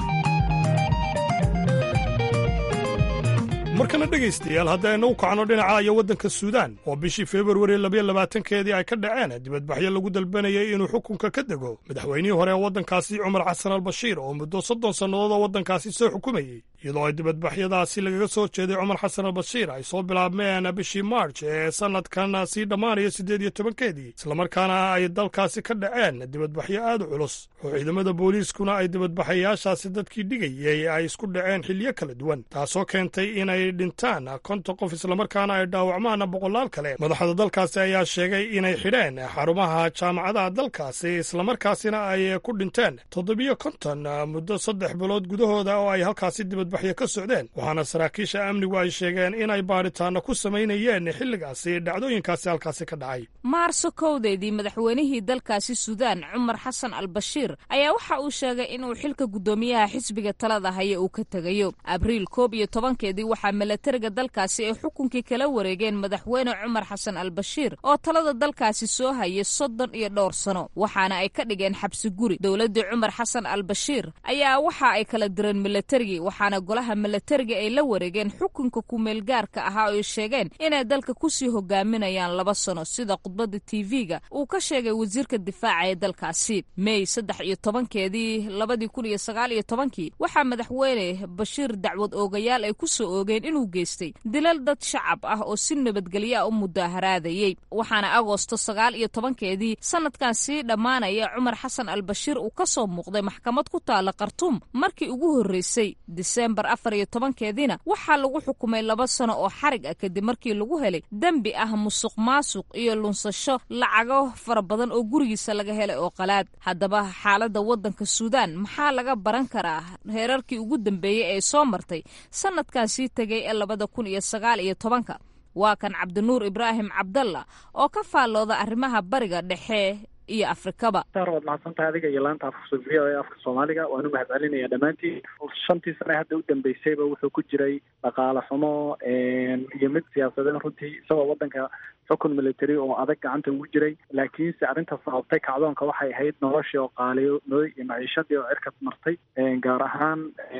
markana dhegaystayaal haddaynu u kacno dhinaca iyo waddanka suudaan oo bishii februari labayo labaatankeedii ay ka dhaceen dibadbaxyo lagu dalbanayay inuu xukunka ka dego madaxweynihii hore ee waddankaasi cumar xasan albashiir oo muddo soddon sannadood oo waddankaasi soo xukumayey iyadoo ay dibadbaxyadaasi lagaga soo jeeday cumar xasan albashiir ay soo bilaabmeen bishii marj ee sannadkan sii dhammaanaya siddeed iyo tobankeedii islamarkaana ay dalkaasi ka dhaceen dibadbaxyo aad u culus oo ciidamada booliiskuna ay dibadbaxayaashaasi dadkii dhigayey ay isku dhaceen xilliyo kala duwan taasoo keentay inay dhintaan konton qof islamarkaana ay dhaawacmaan boqolaal kale madaxda dalkaasi ayaa sheegay inay xidheen xarumaha jaamacadaha dalkaasi islamarkaasina ay ku dhinteen toddobiyo konton muddo saddex bilood gudahooda oo ay halkaasi dibadbaxyo ka socdeen waxaana saraakiisha amnigu ay sheegeen inay baaritaano ku samaynayeen xilligaasi dhacdooyinkaasi halkaasi ka dhacay maarso kowdeedii madaxweynihii dalkaasi suudaan cumar xasan albashiir ayaa waxa uu sheegay inuu xilka guddoomiyaha xisbiga talada haya uu ka tegayo abriil koob iyo tobankeedii waxaa milatariga dalkaasi ay xukunkii kala wareegeen madaxweyne cumar xasan albashiir oo talada dalkaasi soo hayay soddon iyo dhowr sano waxaana ay ka dhigeen xabsi guri dowladdii cumar xasan albashiir ayaa waxa ay kala direen milatarigii waxaana golaha milatariga ay la wareegeen xukunka kumeelgaarka ahaa oo ay sheegeen inay dalka kusii hogaaminayaan laba sano sida khudbadda t v-ga uu ka sheegay wasiirka difaaca ee dalkaasi mey saddex iyo tobankeedii labadii kun iyo sagaal iyo tobankii waxaa madaxweyne bashiir dacwad oogayaal ay ku soo oogeen inuu geystay dilal dad shacab ah oo si nabadgelyo ah u mudaaharaadayey waxaana agoosto sagaal iyo tobankeedii sanadkan sii dhammaanaya cumar xasan albashiir uu ka soo muuqday maxkamad ku taala khartuum markii ugu horreysay diseembar afar iyo tobankeediina waxaa lagu xukumay laba sano oo xarig ah kadib markii lagu helay dembi ah musuq maasuq iyo lunsasho lacago fara badan oo gurigiisa laga helay oo qalaad haddaba xaaladda waddanka suudaan maxaa laga baran karaa heerarkii ugu dambeeyey ee soo martay sanadkan sii tegay ee labada kun iyo sagaal iyo tobanka waa kan cabdinuur ibraahim cabdalla oo ka faallooda arrimaha bariga dhexe iyo afrikaba waad mahadsantahay adiga iyo laanta afka v o e afka soomaaliga waanu mahadcelinaya dhammaantiin shantii sane hadda u dambeysayba wuxuu ku jiray dhaqaale xumo iyo mid siyaasadeed runtii isagoo waddanka xukun military oo adag gacanta ugu jiray laakiinse arrinta sababtay kacdoonka waxay ahayd noloshii oo qaaliyooday iyo maciishadii oo cirka martay gaar ahaan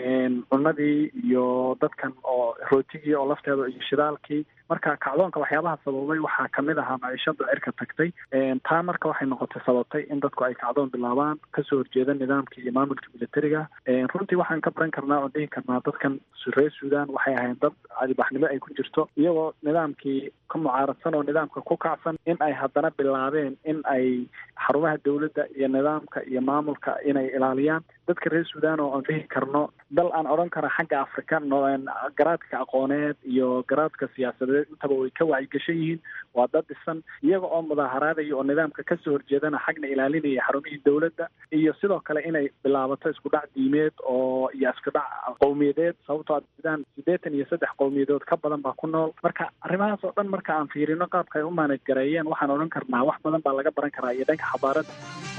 cunadii iyo dadkan oo rootigii oo lafteeda iyo shidaalkii marka kacdoonka waxyaabaha sababay waxaa kamid ahaa maciishada cirka tagtay taa marka waxay noqotay sababtay in dadku ay kacdoon bilaabaan kasoo horjeeda nidaamkii iyo maamulka militariga runtii waxaan ka baran karnaa oo dhihi karnaa dadkan reer suudaan waxay ahayn dad cadibaxnimo ay ku jirto iyagoo nidaamkii ka mucaaradsan oo nidaamka ku kacsan in ay haddana bilaabeen in ay xarumaha dawladda iyo nidaamka iyo maamulka inay ilaaliyaan dadka reer sudan oo aan dhihi karno dal aan odhan karo xagga afrika garaadka aqooneed iyo garaadka siyaasadeed intaba way ka wacyigashan yihiin. waa dad dhisan iyaga oo mudaaharaadaya oo nidaamka kasoo horjeedana xagna ilaalinaya xarumihii dowladda, iyo sidoo kale inay bilaabato isku dhac diimeed oo iyo isku dhac qowmiyadeed, sababtoo ah sudan siddeetan iyo saddex qowmiyadood ka badan baa ku nool. marka arrimahaas oo dhan marka aan fiirino qaabka ay u maanaj gareeyeen waxaan odhan karnaa wax badan baa laga baran karaa iyo dhanka xabaaradda.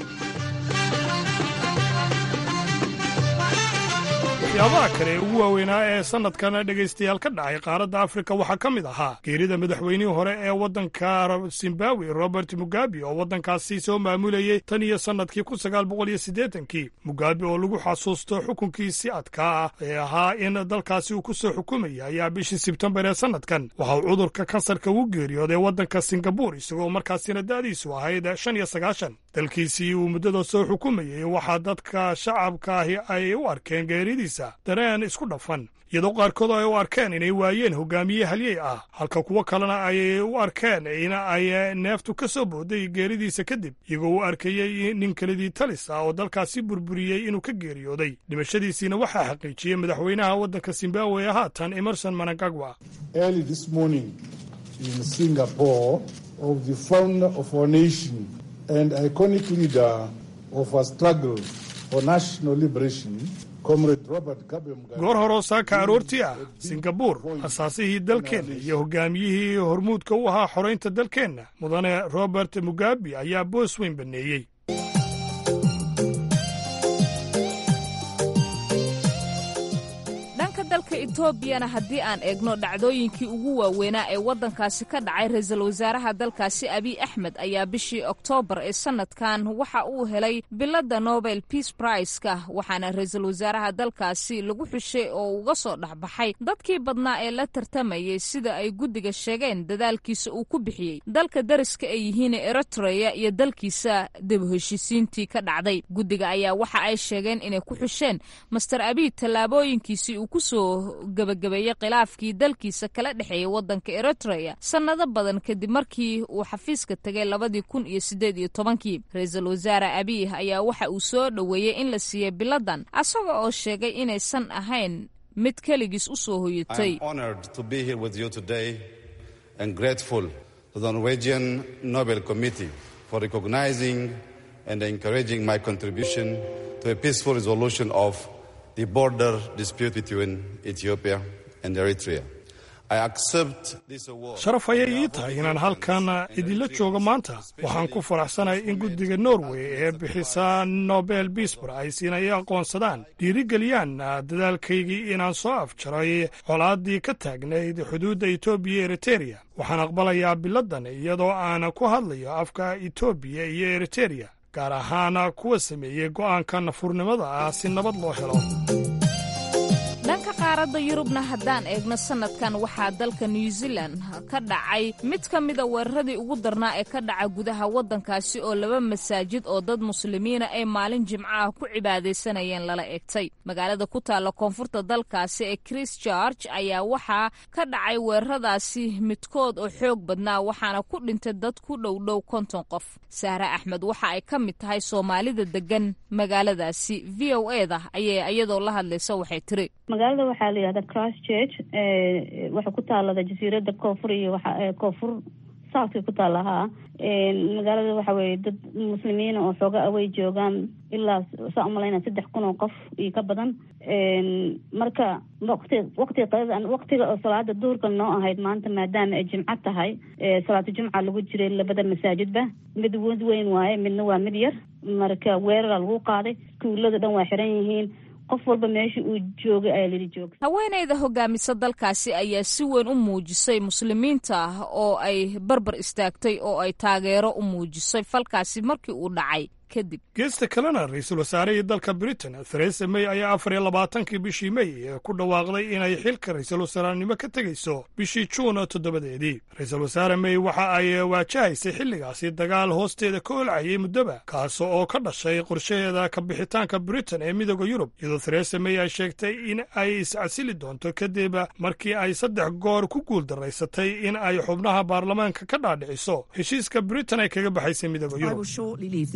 waxyaabaha kale ee ugu waaweynaa ee sannadkan dhegaystayaal ka dhacay qaaradda afrika waxaa ka mid ahaa geerida madaxweynihii hore ee waddanka zimbabwe robert mugabe oo waddankaasi soo maamulayey tan iyo sannadkii kun sagaal boqol iyo siddeetankii. mugabe oo lagu xasuusto xukunkiisi adkaa ah ee ahaa in dalkaasi uu ku soo xukumaya ayaa bishii sebtembar ee sannadkan waxa uu cudurka kansarka ugu geeriyooday waddanka singabur isagoo markaasina da'diisu ahayd shan iyo sagaashan. dalkiisii uu muddada soo xukumayey waxaa dadka shacabka ahi ay u arkeen geeridiisa dareen isku dhafan, iyadoo qaarkood ay u arkeen inay waayeen hogaamiye halyey ah, halka kuwo kalena ay u arkeen in ay neeftu ka soo booday geeridiisa kadib, iyagoo u arkayey nin kelidii talis ah oo dalkaasi burburiyey inuu ka geeriyooday. dhimashadiisiina waxaa xaqiijiyey madaxweynaha waddanka zimbabwe haatan emerson mnangagwa. Early this morning in Singapore of the founder of our nation and iconic leader of our struggle for national liberation, goor horoo saaka aroortii ah singabuur asaasihii dalkeenna iyo hogaamiyihii hormuudka u ahaa xoraynta dalkeenna mudane robert mugabe ayaa boos weyn banneeyey. dalka etoobiyana haddii aan eegno dhacdooyinkii ugu waaweynaa ee waddankaasi ka dhacay ra-iisul wasaaraha dalkaasi abiy axmed ayaa bishii oktoobar ee sanadkan waxa uu helay biladda nobel peace prize-ka, waxaana ra-iisul wasaaraha dalkaasi lagu xushay oo uga soo dhexbaxay dadkii badnaa ee la tartamayay sida ay guddiga sheegeen dadaalkiisa uu ku bixiyey dalka dariska ay yihiin eritrea iyo dalkiisa dib u heshiisiintii ka dhacday. guddiga ayaa waxa ay sheegeen inay ku xusheen master abiy tallaabooyinkiisii uu ku soo gabagabeeyey khilaafkii dalkiisa kala dhexeeyay waddanka eritrea sannado badan kadib markii uu xafiiska tegay labadii kun iyo siddeed iyo tobankii. ra-iisul wasaare abiy ayaa waxa uu soo dhoweeyey in la siiyey biladan asaga oo sheegay inaysan ahayn mid keligiis u soo hoyatay. the border dispute between Ethiopia and Eritrea. I accept this award. sharaf ayay ii tahay inaan halkan idinla joogo maanta. waxaan ku faraxsanahay in guddiga Norway ee bixisa Nobel Peace Prize inay aqoonsadaan dhiirigeliyaan dadaalkaygii inaan soo afjaray colaaddii ka taagnayd xuduudda Ethiopia iyo Eritrea. waxaan aqbalayaa biladan iyadoo aan ku hadlayo afka Ethiopia iyo Eritrea, gaar ahaan kuwa sameeyey go'aanka nafurnimada ah si nabad loo helo. dhanka qaaradda yurubna haddaan eegno sanadkan waxaa dalka new zealand ka dhacay mid ka mida weeraradii ugu darnaa ee ka dhaca gudaha waddankaasi oo laba masaajid oo dad muslimiina ay maalin jimco ah ku cibaadaysanayeen lala eegtay. magaalada ku taalla koonfurta dalkaasi ee christchurch ayaa waxaa ka dhacay weeraradaasi midkood oo xoog badnaa, waxaana ku dhintay dad ku dhowdhow konton qof. sahre axmed waxa ay ka mid tahay soomaalida degan magaaladaasi. v o e da ayay iyadoo la hadlaysa waxay tiri magaalada waxaa la yidhahdaa Christchurch ee waxa ku taalada jasiiradda koonfur iyo waxa koonfur south ku taalaha ee magaalada waxa weeye dad muslimiin oo xooga away joogaan ilaa soo malayna saddex kun oo qof iyo ka badan. ee marka waqti waqti qadaan waqtiga oo salaada duhurka noo ahayd maanta maadaama ay jimco tahay ee salaada jimca lagu jiray labada masaajidba mid weyn waaye midna waa mid yar. marka weerar lagu qaaday iskuulada dhan waa xiran yihiin, qof walba meesha uu joogay ayaa lili jooga. haweeneyda hogaamisa dalkaasi ayaa si weyn u muujisay muslimiinta oo ay barbar istaagtay oo ay taageero u muujisay falkaasi markii uu dhacay kadib. geesta kalena ra-iisul wasaarihii dalka britain theresa may ayaa afar iyo labaatankii bishii may ee ku dhawaaqday inay xilka ra-iisul wasaarenimo ka tegayso bishii juun toddobadeedii. ra-iisul wasaare may waxa ay waajahaysay xilligaasi dagaal hoosteeda ka olcayay muddoba, kaas oo ka dhashay qorshaheeda ka bixitaanka britain ee midooda yurub, iyadoo theresa may ay sheegtay in ay iscasili doonto kadib markii ay saddex goor ku guuldaraysatay in ay xubnaha baarlamaanka ka dhaadhiciso heshiiska britain ay kaga baxaysay midooda yurub.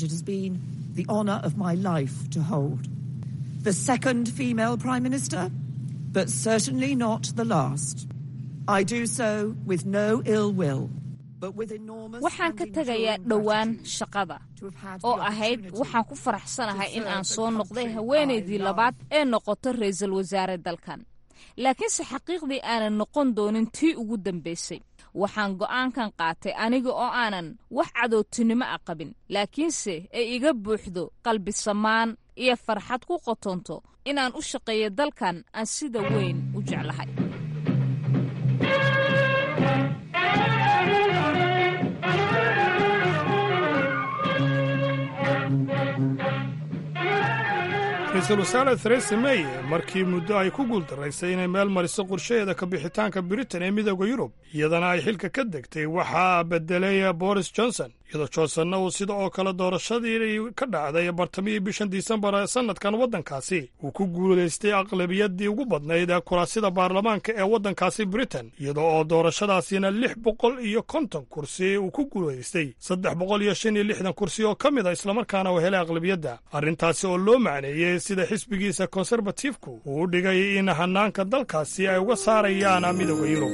it has been the honour of my life to hold. The second female Prime Minister, but certainly not the last. I do so with no ill will. waxaan ka tegayaa dhowaan shaqada oo ahayd waxaan ku faraxsanahay in aan soo noqday haweenaydii labaad ee noqoto ra'iisul wasaare dalkan laakiinse xaqiiqdii aanan noqon doonin tii ugu dambaysay waxaan go'aankan qaatay aniga oo aanan wax cadowtinimo ah qabin laakiinse ay iga buuxdo qalbi samaan iyo farxad ku qotonto inaan u shaqeeyo dalkan aan sida weyn u jeclahay ra-iisul wasaare theresa may markii muddo ay ku guuldaraysay inay meel mariso qorshaheeda ka bixitaanka britain ee midooda yurub iyadana ay xilka ka degtay waxaa beddelay boris johnson iyadoo johnsonna uu sida oo kale doorashadii ka dhacday bartamihii bishan disembar ee sannadkan waddankaasi uu ku guulaystay aqlabiyaddii ugu badnayd ee kuraasida baarlamaanka ee waddankaasi britain iyadoo oo doorashadaasina lix boqol iyo konton kursi uu ku guulaystay saddex boqol iyo shan iyo lixdan kursi oo ka mid a islamarkaana uu helay aqlabiyadda arrintaasi oo loo macneeyey sida xisbigiisa konserbatifku uu u dhigay in hannaanka dalkaasi ay uga saarayaan midooda yurub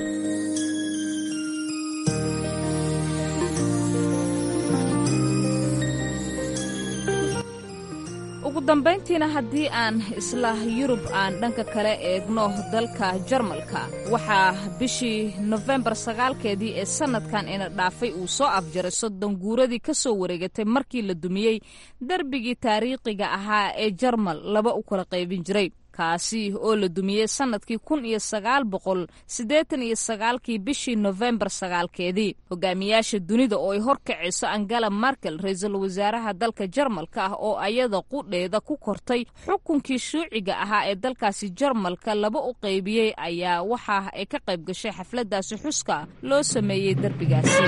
ugu dambayntiina haddii aan isla yurub aan dhanka kale eegno dalka jarmalka waxaa bishii nofembar sagaalkeedii ee sannadkan ina dhaafay uu soo afjaray soddon guuradii ka soo wareegatay markii la dumiyey darbigii taariikhiga ahaa ee jarmal laba u kala qaybin jiray kaasi oo la dumiyey sannadkii kun iyo sagaal boqol siddeetan iyo sagaalkii bishii nofembar sagaalkeedii hogaamiyaasha dunida oo ay horkacayso angela markel ra-iisul wasaaraha dalka jarmalka ah oo ayada qudheeda ku kortay xukunkii shuuciga ahaa ee dalkaasi jarmalka laba u qaybiyey ayaa waxa ay ka qayb gashay xafladdaasi xuska loo sameeyey derbigaasi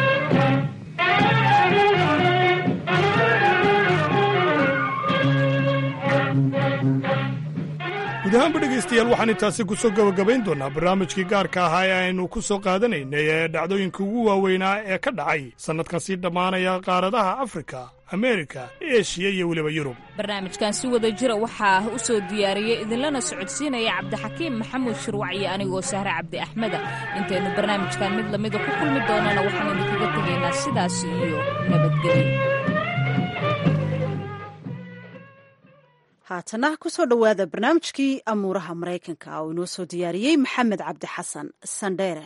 guud ahaanba dhegaystayaal waxaan intaasi ku soo gebagabayn doonnaa barnaamijkii gaarka ahaa ee aynu ku soo qaadanaynay ee dhacdooyinka ugu waaweynaa ee ka dhacay sannadkan sii dhammaanaya qaaradaha afrika ameerika eshiya iyo weliba yurub barnaamijkan si wada jira waxaa u soo diyaariyey idinlana socodsiinaya cabdixakiim maxamuud shirwac iyo anigoo sahre cabdi axmeda intaynu barnaamijkan mid lamida ku kulmi doonana waxaan idinkaga tegaynaa sidaas iyo nabadgelyo haatana ku soo dhowaada barnaamijkii amuuraha maraykanka oo inoo soo diyaariyey maxamed cabdi xasan sandheere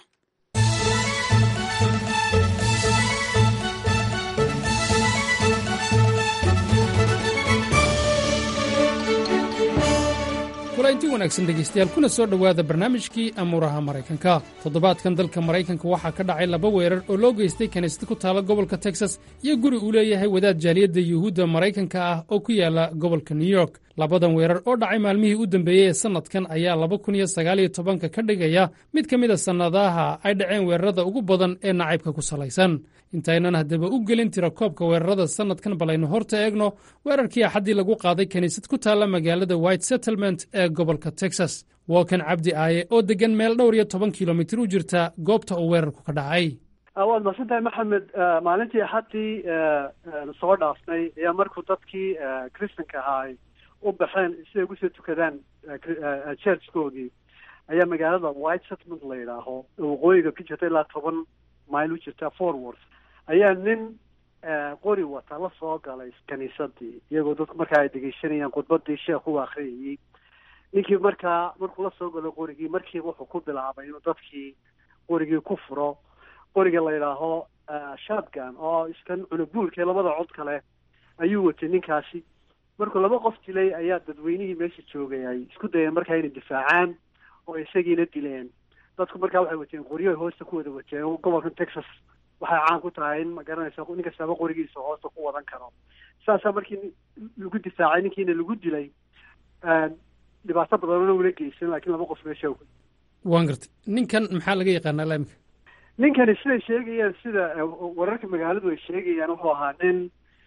kulanti wanaagsan dhegaystayaal kuna soo dhowaada barnaamijkii amuuraha maraykanka toddobaadkan dalka maraykanka waxaa ka dhacay laba weerar oo loo geystay kaniisad ku taala gobolka texas iyo guri uu leeyahay wadaad jaaliyadda yuhuudda maraykanka ah oo ku yaala gobolka new york labadan weerar oo dhacay maalmihii u dambeeyey ee sannadkan ayaa laba kun iyo sagaal iyo tobanka ka dhigaya mid ka mida sannadaha ay dhaceen weerarada ugu badan ee nacaybka ku salaysan intaynan haddaba u gelin tira koobka weerarada sannadkan balaynu horta eegno weerarkii axaddii lagu qaaday kaniisad ku taalla magaalada white settlement ee gobolka texas waa kan cabdi aaye oo deggan meel dhowr iyo toban kilomitir u jirta goobta uu weerarku ka dhacay waad mahadsantahay maxamed maalintii axaddii soo dhaafnay ayaa markuu dadkii kristanka ahaa u baxeen si ay ugu soo tukadaan churchkoodii ayaa magaalada white settlement la yidhaaho waqooyiga ka jirta ilaa toban mayl u jirta forward ayaa nin qori wata la soo galay kaniisadii iyagoo dadku markaa ay dhegeysanayaan khudbadii sheekh u akhriyayey ninkii markaa markuu la soo galo qorigii markiiba wuxuu ku bilaabay inuu dadkii qorigii ku furo qoriga la yidhaaho shotgun oo iskan cunubuulka labada cod kale ayuu watay ninkaasi markuu laba qof dilay ayaa dadweynihii meesha joogay ay isku dayeen markaa inay difaacaan oo isagiina dileen dadku markaa waxay wateen qoryo hoosta ku wada wateen gobolka texas waxay caan ku tahay in ma garanaysa nin kastaba qorigiisa hoosta ku wadan karo saasaa markii lagu difaacay ninkiina lagu dilay dhibaato badanna ula geysan laakiin laba qof meesha waan gartay ninkan maxaa laga yaqaanaa laamika ninkani siday sheegayaan sida wararka magaaladu ay sheegayaan wuxuu ahaa nin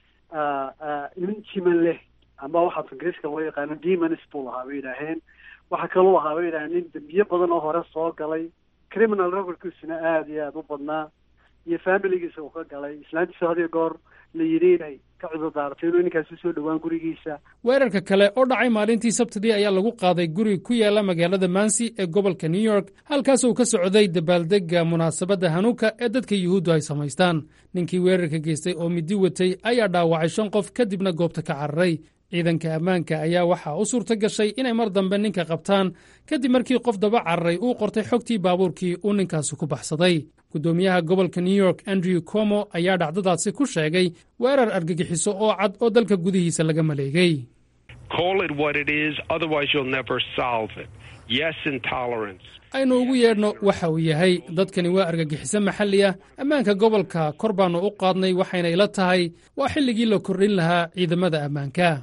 nin jiman leh ama waxaa ingiriiska loo yaqaano demons buu lahaa bay yidhaaheen waxaa kaluu ahaa bay yidhaheen nin dambiye badan oo hore soo galay criminal recordkiisuna aada iyo aada u badnaa iyo familigiisa uu ka galay islaantiisa hadiyo goor la yidhi inay ka cudur daaratay inuu ninkaasi soo dhowaan gurigiisa. weerarka kale oo dhacay maalintii sabtidii ayaa lagu qaaday guri ku yaala magaalada mansi ee gobolka new york halkaas uu ka socday dabaaldegga munaasabadda hanuuka ee dadka yuhuuddu ay samaystaan. ninkii weerarka geystay oo midi watay ayaa dhaawacay shan qof kadibna goobta ka cararay. ciidanka ammaanka ayaa waxaa u suurta gashay inay mar dambe ninka qabtaan kadib markii qof daba cararay uu qortay xogtii baabuurkii uu ninkaasi ku baxsaday. guddoomiyaha gobolka new york andrew cuomo ayaa dhacdadaasi ku sheegay weerar argagixiso oo cad oo dalka gudihiisa laga maleegay. aynu ugu yeedhno waxa uu yahay dadkani waa argagixiso maxalli ah. ammaanka gobolka kor baannu u qaadnay waxayna ila tahay waa xilligii la kordhin lahaa ciidamada ammaanka.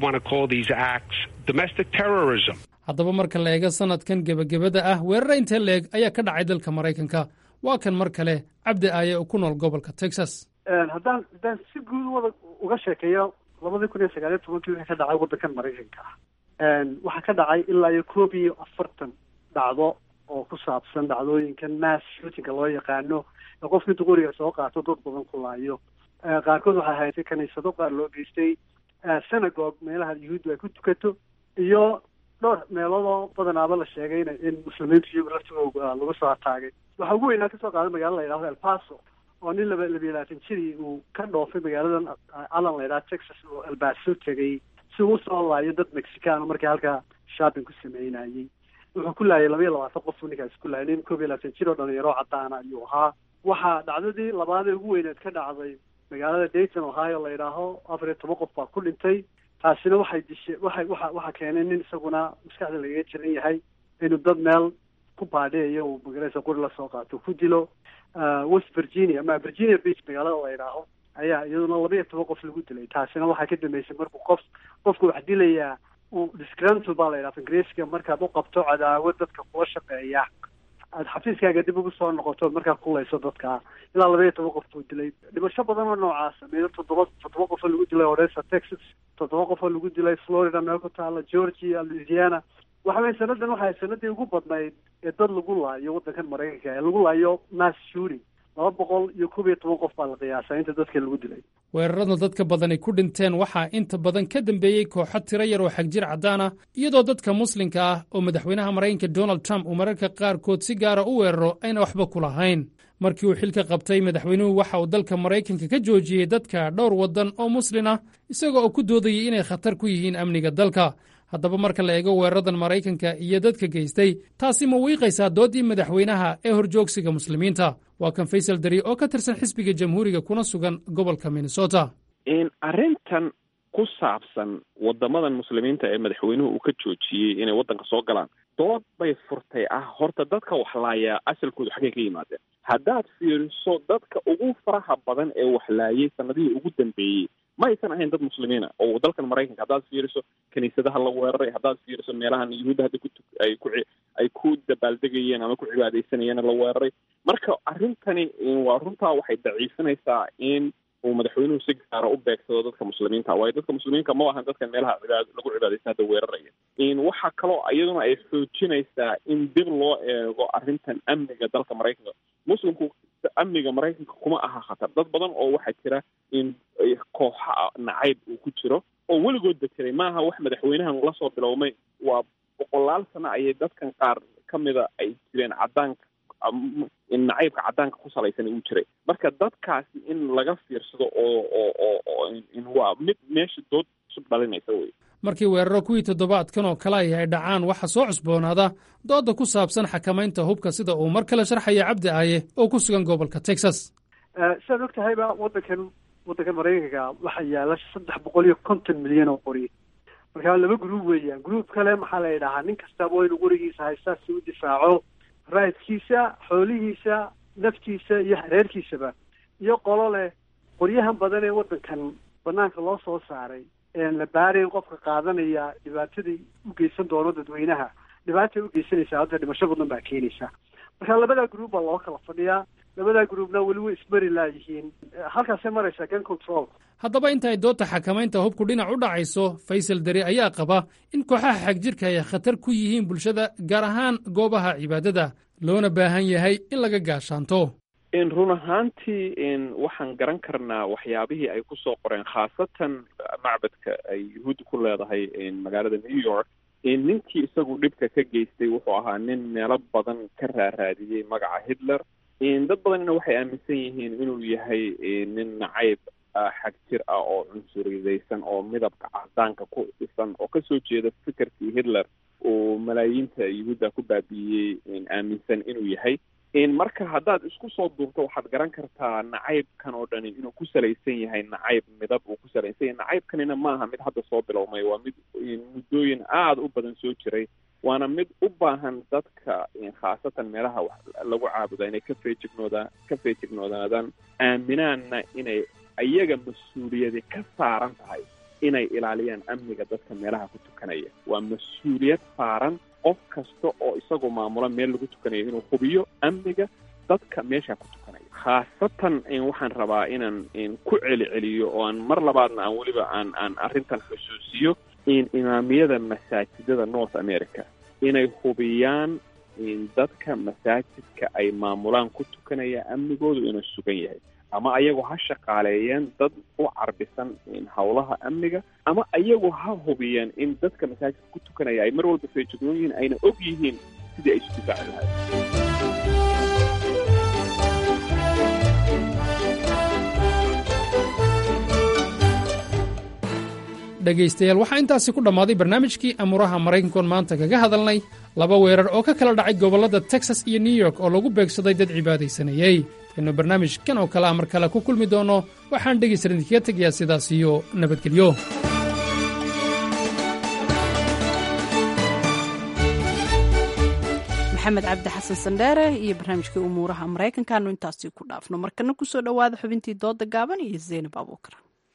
haddaba marka la eego sannadkan gebagabada ah weerara intee leeg ayaa ka dhacay dalka maraykanka. waa kan mar kale cabdi aaye oo ku nool gobolka texas. haddaan haddaan si guud wada uga sheekeeyo labadii kun iyo sagaal iyo tobankii wixii ka dhacay waddankan maraykanka ah waxaa ka dhacay ilaa iyo koob iyo afartan dhacdo oo ku saabsan dhacdooyinkan mass shootinga loo yaqaano ee qofka intuu qoriga soo qaato dad badan ku laayo. qaarkood waxay ahayd kaniisado qaar loo geystay synagogue meelaha yuhuuddu ay ku tukato iyo dhowr meeloodoo badanaaba la sheegay in muslimiintu iyagu laftigooda lagu soo ataagay. waxaa ugu weynaa kasoo qaaday magaalada la yidhahdo el paso oo nin laba labiyo labaatan jiri uu ka dhoofay magaaladan allan la yidhahdo texas oo el paso tegay si uu usoo laayo dad mexican markii halkaa shopping ku sameynayay. wuxuu ku laayay laba iyo labaatan qof uu ninkaasi ku laayay nin koob iyo labaatan jir oo dhalinyaro cadaana ayuu ahaa. waxaa dhacdadii labaadee ugu weyneed ka dhacday magaalada dayton ohio la yidhaaho afar iyo toban qof baa ku dhintay. taasina waxay dishe waxay waxa waxaa keenay nin isaguna maskaxda lagaga jiran yahay inuu dad meel ku baadheeyo uu magaraysa qori la soo qaato ku dilo. west virginia ama virginia beach magaalada la yidhaaho ayaa iyaduna laba iyo toban qof lagu dilay. taasina waxay ka dambeysay markuu qof qofku wax dilayaa uu disgruntle baa la yidhaha ingiriiska markaad u qabto cadaawad dadka kuwa shaqeeya aad xafiiskaaga dib ugu soo noqoto markaad kulayso dadka. ilaa laba iyo toban qof buu dilay. dhimasho badan oo noocaasa meelo toddoba toddoba qof oo lagu dilay odessa texas, toddoba qof oo lagu dilay florida meel ku taala, georgia, louisiana. waxa weye sanadan waxay sanadii ugu badnayd ee dad lagu laayo waddankan maraykanka ee lagu laayo mass shooting. laba boqol iyo koob iyo toban qof baa la qiyaasaa inta dadka lagu dilay. weerarada dadka badani ku dhinteen waxaa inta badan ka dambeeyey kooxo tiro yar oo xagjir caddaan ah iyadoo dadka muslimka ah oo madaxweynaha maraykanka donald trump uu mararka qaarkood si gaara u weeraro ayna waxba ku lahayn. markii uu xilka qabtay madaxweynuhu waxa uu dalka maraykanka ka joojiyey dadka dhowr waddan oo muslin ah isagoo oo ku doodayay inay khatar ku yihiin amniga dalka. haddaba marka la eego weeraradan maraykanka iyo dadka geystay taasi ma wiiqaysaa dooddii madaxweynaha ee horjoogsiga muslimiinta. waa kan faysal dari oo ka tirsan xisbiga jamhuuriga kuna sugan gobolka minnesota. arrintan ku saabsan waddamadan muslimiinta ee madaxweynuhu uu ka joojiyey inay waddanka soo galaan dood bay furtay ah horta dadka waxlaaya asalkoodu xaggay ka yimaadeen. haddaad fiiriso dadka ugu faraha badan ee waxlaayay sanadihii ugu dambeeyey ma aysan ahayn dad muslimiina oo dalkan maraykanka haddaad fiiriso kiniisadaha la weeraray, haddaad fiiriso meelahan yuhuudda hadda ku ay ku ay ku dabaaldegayeen ama ku cibaadaysanayeen la weeraray. marka arrintani waa runtaa waxay daciifinaysaa in uu madaxweynuhu si gaara u beegsado dadka muslimiinta. waayo dadka muslimiinka ma ahan dadkan meelaha cibaad lagu cibaadaysan hadda weeraraya. waxaa kaloo iyaduna ay xoojinaysaa in dib loo eego arrintan amniga dalka maraykanka. muslimku amniga maraykanka kuma aha khatar. dad badan oo waxaa jira in kooxa nacayb uu ku jiro oo weligoodba jiray maaha wax madaxweynahan ula soo bilowmay. waa boqolaal sano ayay dadkan qaar ka mida ay jireen caddaanka in nacaybka caddaanka ku salaysan uu jiray. marka dadkaasi in laga fiirsado oo oo oo in waa mid meesha dood cusub dhalinaysa wey. markii weeraro kuwii toddobaadkan oo kale ay dhacaan waxaa soo cusboonaada doodda ku saabsan xakamaynta hubka sida uu mar kale sharxaya cabdi aaye oo ku sugan gobolka texas. sidaad og tahayba waddankan waddankan maraykanka waxaa yaala saddex boqol iyo konton milyan oo qori. markaa laba gruub weeyaan. gruub kale maxaa la yidhahaa nin kastaba waa inuu qorigiisa haystaa si u difaaco raadkiisa, xoolihiisa, naftiisa iyo hareerkiisaba. iyo qolo leh qoryahan badan ee waddankan banaanka loo soo saaray een la baarayn qofka qaadanaya dhibaatadii u geysan doono dadweynaha dhibaatay u geysanaysaa hadda dhimasho badan baa keenaysaa. marka labadaa gruub baa loo kala fadhiyaa. labadaa gruubna weli way ismari laayihiin. halkaasay maraysaa gun control. haddaba inta ay doodta xakamaynta hubku dhinac u dhacayso faysal dari ayaa qaba in kooxaha xagjirka ay khatar ku yihiin bulshada gaar ahaan goobaha cibaadada loona baahan yahay in laga gaashaanto. in run ahaantii in waxaan garan karnaa waxyaabihii ay kusoo qoreen khaasatan macbadka ay yuhuudda ku leedahay in magaalada new york in ninkii isagu dhibka ka geystay wuxuu ahaa nin meelo badan ka raaraadiyey magaca hitler in dad badanina waxay aaminsan yihiin inuu yahay nin nacayb xag jir ah oo cunsuriyadaysan oo midabka cadaanka ku dhisan oo kasoo jeeda fikirkii hitler oo malaayiinta yuhuudda ku baabi'iyey in aaminsan inuu yahay in marka haddaad isku soo duubto waxaad garan kartaa nacaybkan oo dhani inuu ku salaysan yahay nacayb midab uu ku salaysan yahay nacaybkanina maaha mid hadda soo bilowmay waa mid muddooyin aada u badan soo jiray waana mid u baahan dadka khaasatan meelaha wax lagu caabuda inay ka feejignoodaan ka feejignoodaadan aaminaanna inay iyaga mas-uuliyadi ka saaran tahay inay ilaaliyaan amniga dadka meelaha ku tukanaya waa mas-uuliyad saaran qof kasta oo isagoo maamula meel lagu tukanayo inuu hubiyo amniga dadka meesha ku tukanaya khaasatan waxaan rabaa inaan ku celiceliyo oo aan mar labaadna aan weliba aan aan arrintan xusuusiyo in imaamiyada masaajidada north america inay hubiyaan in dadka masaajidka ay maamulaan ku tukanaya amnigoodu inuu sugan yahay ama ayagu ha shaqaaleeyeen dad u carbisan howlaha amniga ama ayagu ha hubiyeen in dadka masaajidka ku tukanaya ay mar walba feejignoon yihiin ayna og yihiin sidii ay isu difaaci lahayd dhegaystayaal waxaa intaasi ku dhammaaday barnaamijkii amuuraha maraykankoon maanta kaga hadalnay laba weerar oo ka kala dhacay gobollada texas iyo new york oo lagu beegsaday dad cibaadaysanayey inuu barnaamijkan oo kale a mar kale ku kulmi doono waxaan dhegaysta idinkaga tegayaa sidaas iyo nabadgelyo maxamed cabdi xasan sandheere iyo barnaamijkii umuuraha maraykankaanu intaasi ku dhaafno markana ku soo dhowaada xubintii dooda gaaban iyo zaynab abuukar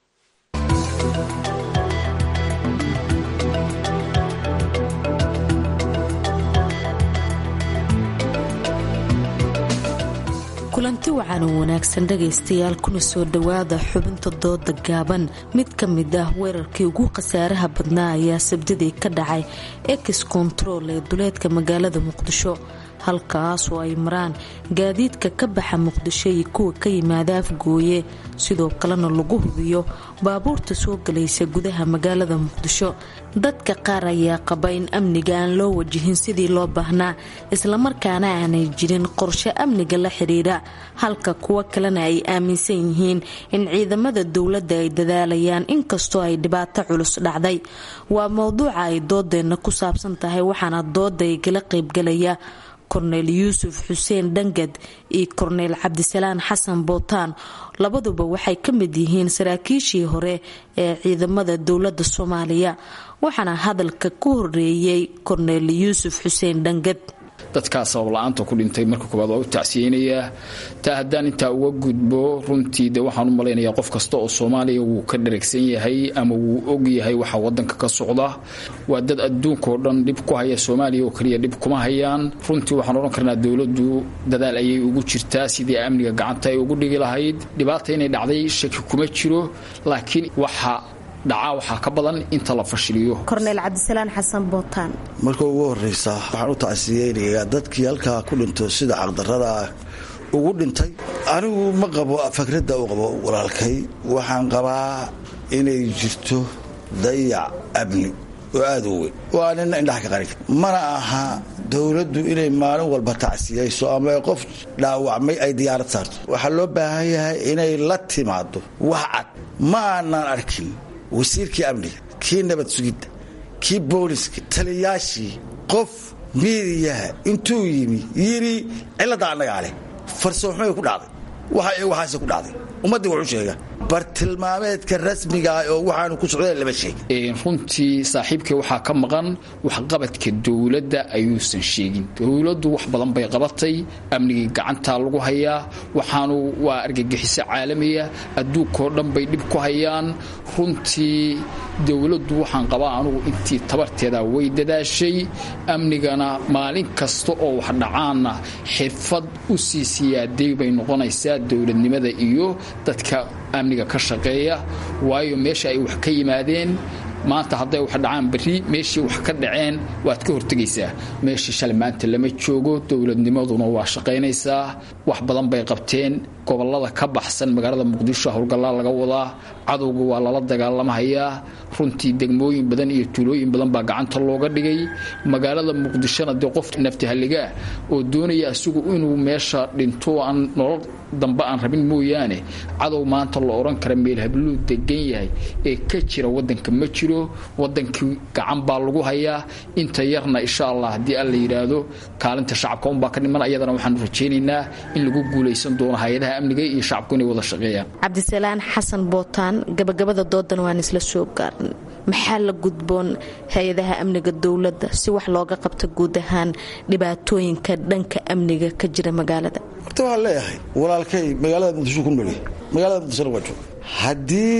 kulanti wacan oo wanaagsan dhegaystayaal kuna soo dhowaada xubinta dooda gaaban mid ka mid ah weerarkii ugu khasaaraha badnaa ayaa sabdidii ka dhacay ex control ee duleedka magaalada muqdisho halkaas oo ay maraan gaadiidka ka baxa muqdisho iyo kuwa ka yimaada afgooye sidoo kalena lagu hubiyo baabuurta soo galaysa gudaha magaalada muqdisho dadka qaar ayaa qaba in amniga aan loo wajihin sidii loo baahnaa islamarkaana aanay jirin qorshe amniga la xidhiidha halka kuwo kalena ay aaminsan yihiin in ciidamada dowladda ay dadaalayaan inkastoo ay dhibaato culus dhacday waa mowduuca ay doodeenna ku saabsan tahay waxaana dooda ay kala qaybgalaya korneyl yuusuf xuseen dhangad iyo korneyl cabdisalaan xasan bootaan labaduba waxay ka mid yihiin saraakiishii hore ee ciidamada dowladda soomaaliya waxaana hadalka ku horeeyey korneyl yuusuf xuseen dhangad dadkaas sabab la-aanta ku dhintay marka koowaad waa u tacsiyeynayaa taa haddaan intaa uga gudbo runtii de waxaan u malaynayaa qof kasta oo soomaaliya wuu ka dharagsan yahay ama wuu og yahay waxa wadanka ka socda waa dad adduunkaoo dhan dhib ku haya soomaaliya oo kaliya dhib kuma hayaan runtii waxaan odhan karnaa dowladdu dadaal ayay ugu jirtaa sidii amniga gacanta ay ugu dhigi lahayd dhibaata inay dhacday shaki kuma jiro laakiin waxa dhacaa waxaa ka badan inta la fashiliyo korneyl cabdisalaan xasan bootaan marka ugu horreysa waxaan u tacsiyeynayaa dadkii halkaa ku dhinto sida caqdarrada ah ugu dhintay anigu ma qabo fakradda u qabo walaalkay waxaan qabaa inay jirto dayac amni oo aada u weyn oo aanina indhaha ka qarin mana aha dowladdu inay maalin walba tacsiyayso ama qof dhaawacmay ay diyaarad saarto waxaa loo baahan yahay inay la timaado wax cad ma aanan arkin wasiirkii amniga kii nabad sugidda kii booliska taliyaashii qof miidiyaha intuu yimi yidhi cilladda annagaa leh farsooxumay ku dhacday waxa waxaase ku dhacday ummaddii wuxuu sheega bartilmaameedka rasmiga ah oo waxaanu ku socdeen lama sheegin runtii saaxiibkay waxaa ka maqan waxqabadka dowladda ayuusan sheegin dowladdu wax badan bay qabatay amnigii gacantaa lagu hayaa waxaanu waa argagixiso caalamiya adduunkoo dhan bay dhib ku hayaan runtii dowladdu waxaan qabaa anugu intii tabarteeda way dadaashay amnigana maalin kasta oo wax dhacaanna xirfad u sii siyaaday bay noqonaysaa dowladnimada iyo dadka amniga ka shaqeeya waayo meesha ay wax ka yimaadeen maanta hadday wax dhacaan berri meeshii wax ka dhaceen waad ka hortegaysaa meeshii shalay maanta lama joogo dowladnimaduna waa shaqaynaysaa wax badan bay qabteen gobolada ka baxsan magaalada muqdisho howlgallaa laga wadaa cadowga waa lala dagaalamahayaa runtii degmooyin badan iyo tuulooyin badan baa gacanta looga dhigay magaalada muqdishona dee qof naftahaligaa oo doonaya isagu inuu meesha dhinto aan nolol dambe aan rabin mooyaane cadow maanta la oran kara meel habluu degan yahay ee ka jira wadanka ma jiro wadankii gacan baa lagu hayaa inta yarna insha Allah haddii alla yiraahdo kaalinta shacabka un baa ka dhiman ayadana waxaan rajaynaynaa in lagu guuleysan doono hay'adaha amniga iyo shacabku inay wada shaqeeyaan. Cabdisalaan Xasan Bootaan gabagabada doodan waan isla soo gaarnay maxaa la gudboon hay'adaha amniga dawladda si wax looga qabto guud ahaan dhibaatooyinka dhanka amniga ka jira magaalada. horta waxaan leeyahay walaalkay magaalada muqdisho ku nool magaalada muqdisho waa joog haddii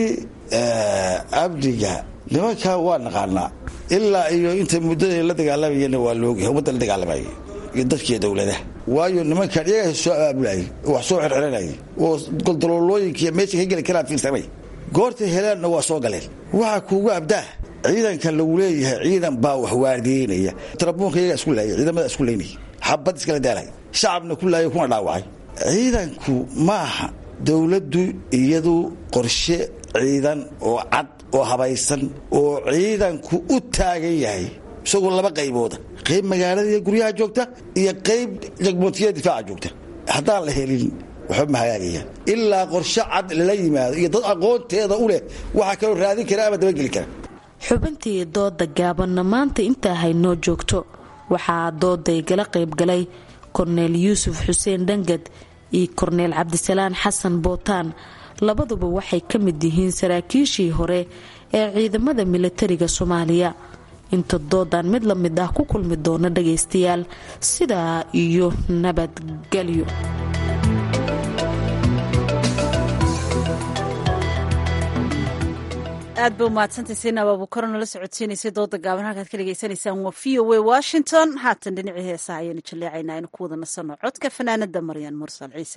abdiga nimanka waa naqaanaa ilaa iyo inta muddada la dagaalamayeen waa loogahay ummadda la dagaalamayay iyo dadkii dawladda waayo nimankan iyaga soo aabulay wax soo xirxiranay oo goldololooyinkii meesha ka gali karaa fiirsamay goorta helaanna waa soo galeen waxa kuugu abdaa ciidanka lagu leeyahay ciidan baa wax waardiinaya tarabuunka iyaga isku leeyahay ciidamada isku leeyahay xabad iskala daalay shacabna ku leeyahay kuma dhaawacay ciidanku maaha dawladdu iyadu qorshe ciidan oo cad oo habaysan oo ciidanku u taagan yahay isagoo laba qaybooda qayb magaalada iyo guryaha joogta iyo qayb jagmoontiga difaaca joogta haddaan la helin waxba ma hagaagayaan ilaa qorshe cad la yimaado iyo dad aqoonteeda u leh waxa kaloo raadin kara ama dabageli kara. xubintii dooda gaabanna maanta intaa haynoo joogto waxaa dooday gala qaybgalay korneel yuusuf xuseen dhangad iyo korneel cabdisalaan xasan bootaan labaduba waxay ka mid yihiin saraakiishii hore ee ciidamada milatariga Soomaaliya. inta doodan mid la mid ah ku kulmi doona dhagaystayaal sidaa iyo nabadgelyo. aad buu mahadsantahay Sinaab Abuukar oo la socodsiinaysay dooda gaaban halkaad ka dhageysanaysaan waa V O A Washington. haatan dhinacii heesaha ayaynu jaleecaynaa in ku wada nasano codka fanaanada Maryan Mursal Ciise.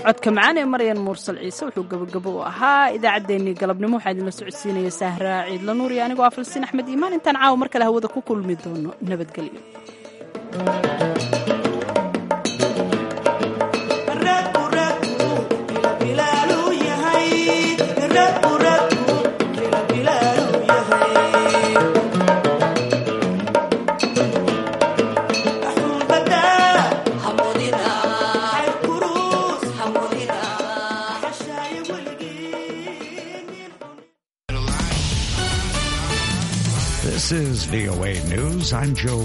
codka macaan ee maryan mursal ciise wuxuu gabagabo u ahaa idaacaddeenii galabnimo waxaa idinla socodsiinaya sahra ciidla nuur iyo anigoo afalsiin axmed iimaan intaan caawa mar kale hawada ku kulmi doono nabadgelyo. This is V O A News. I'm Joe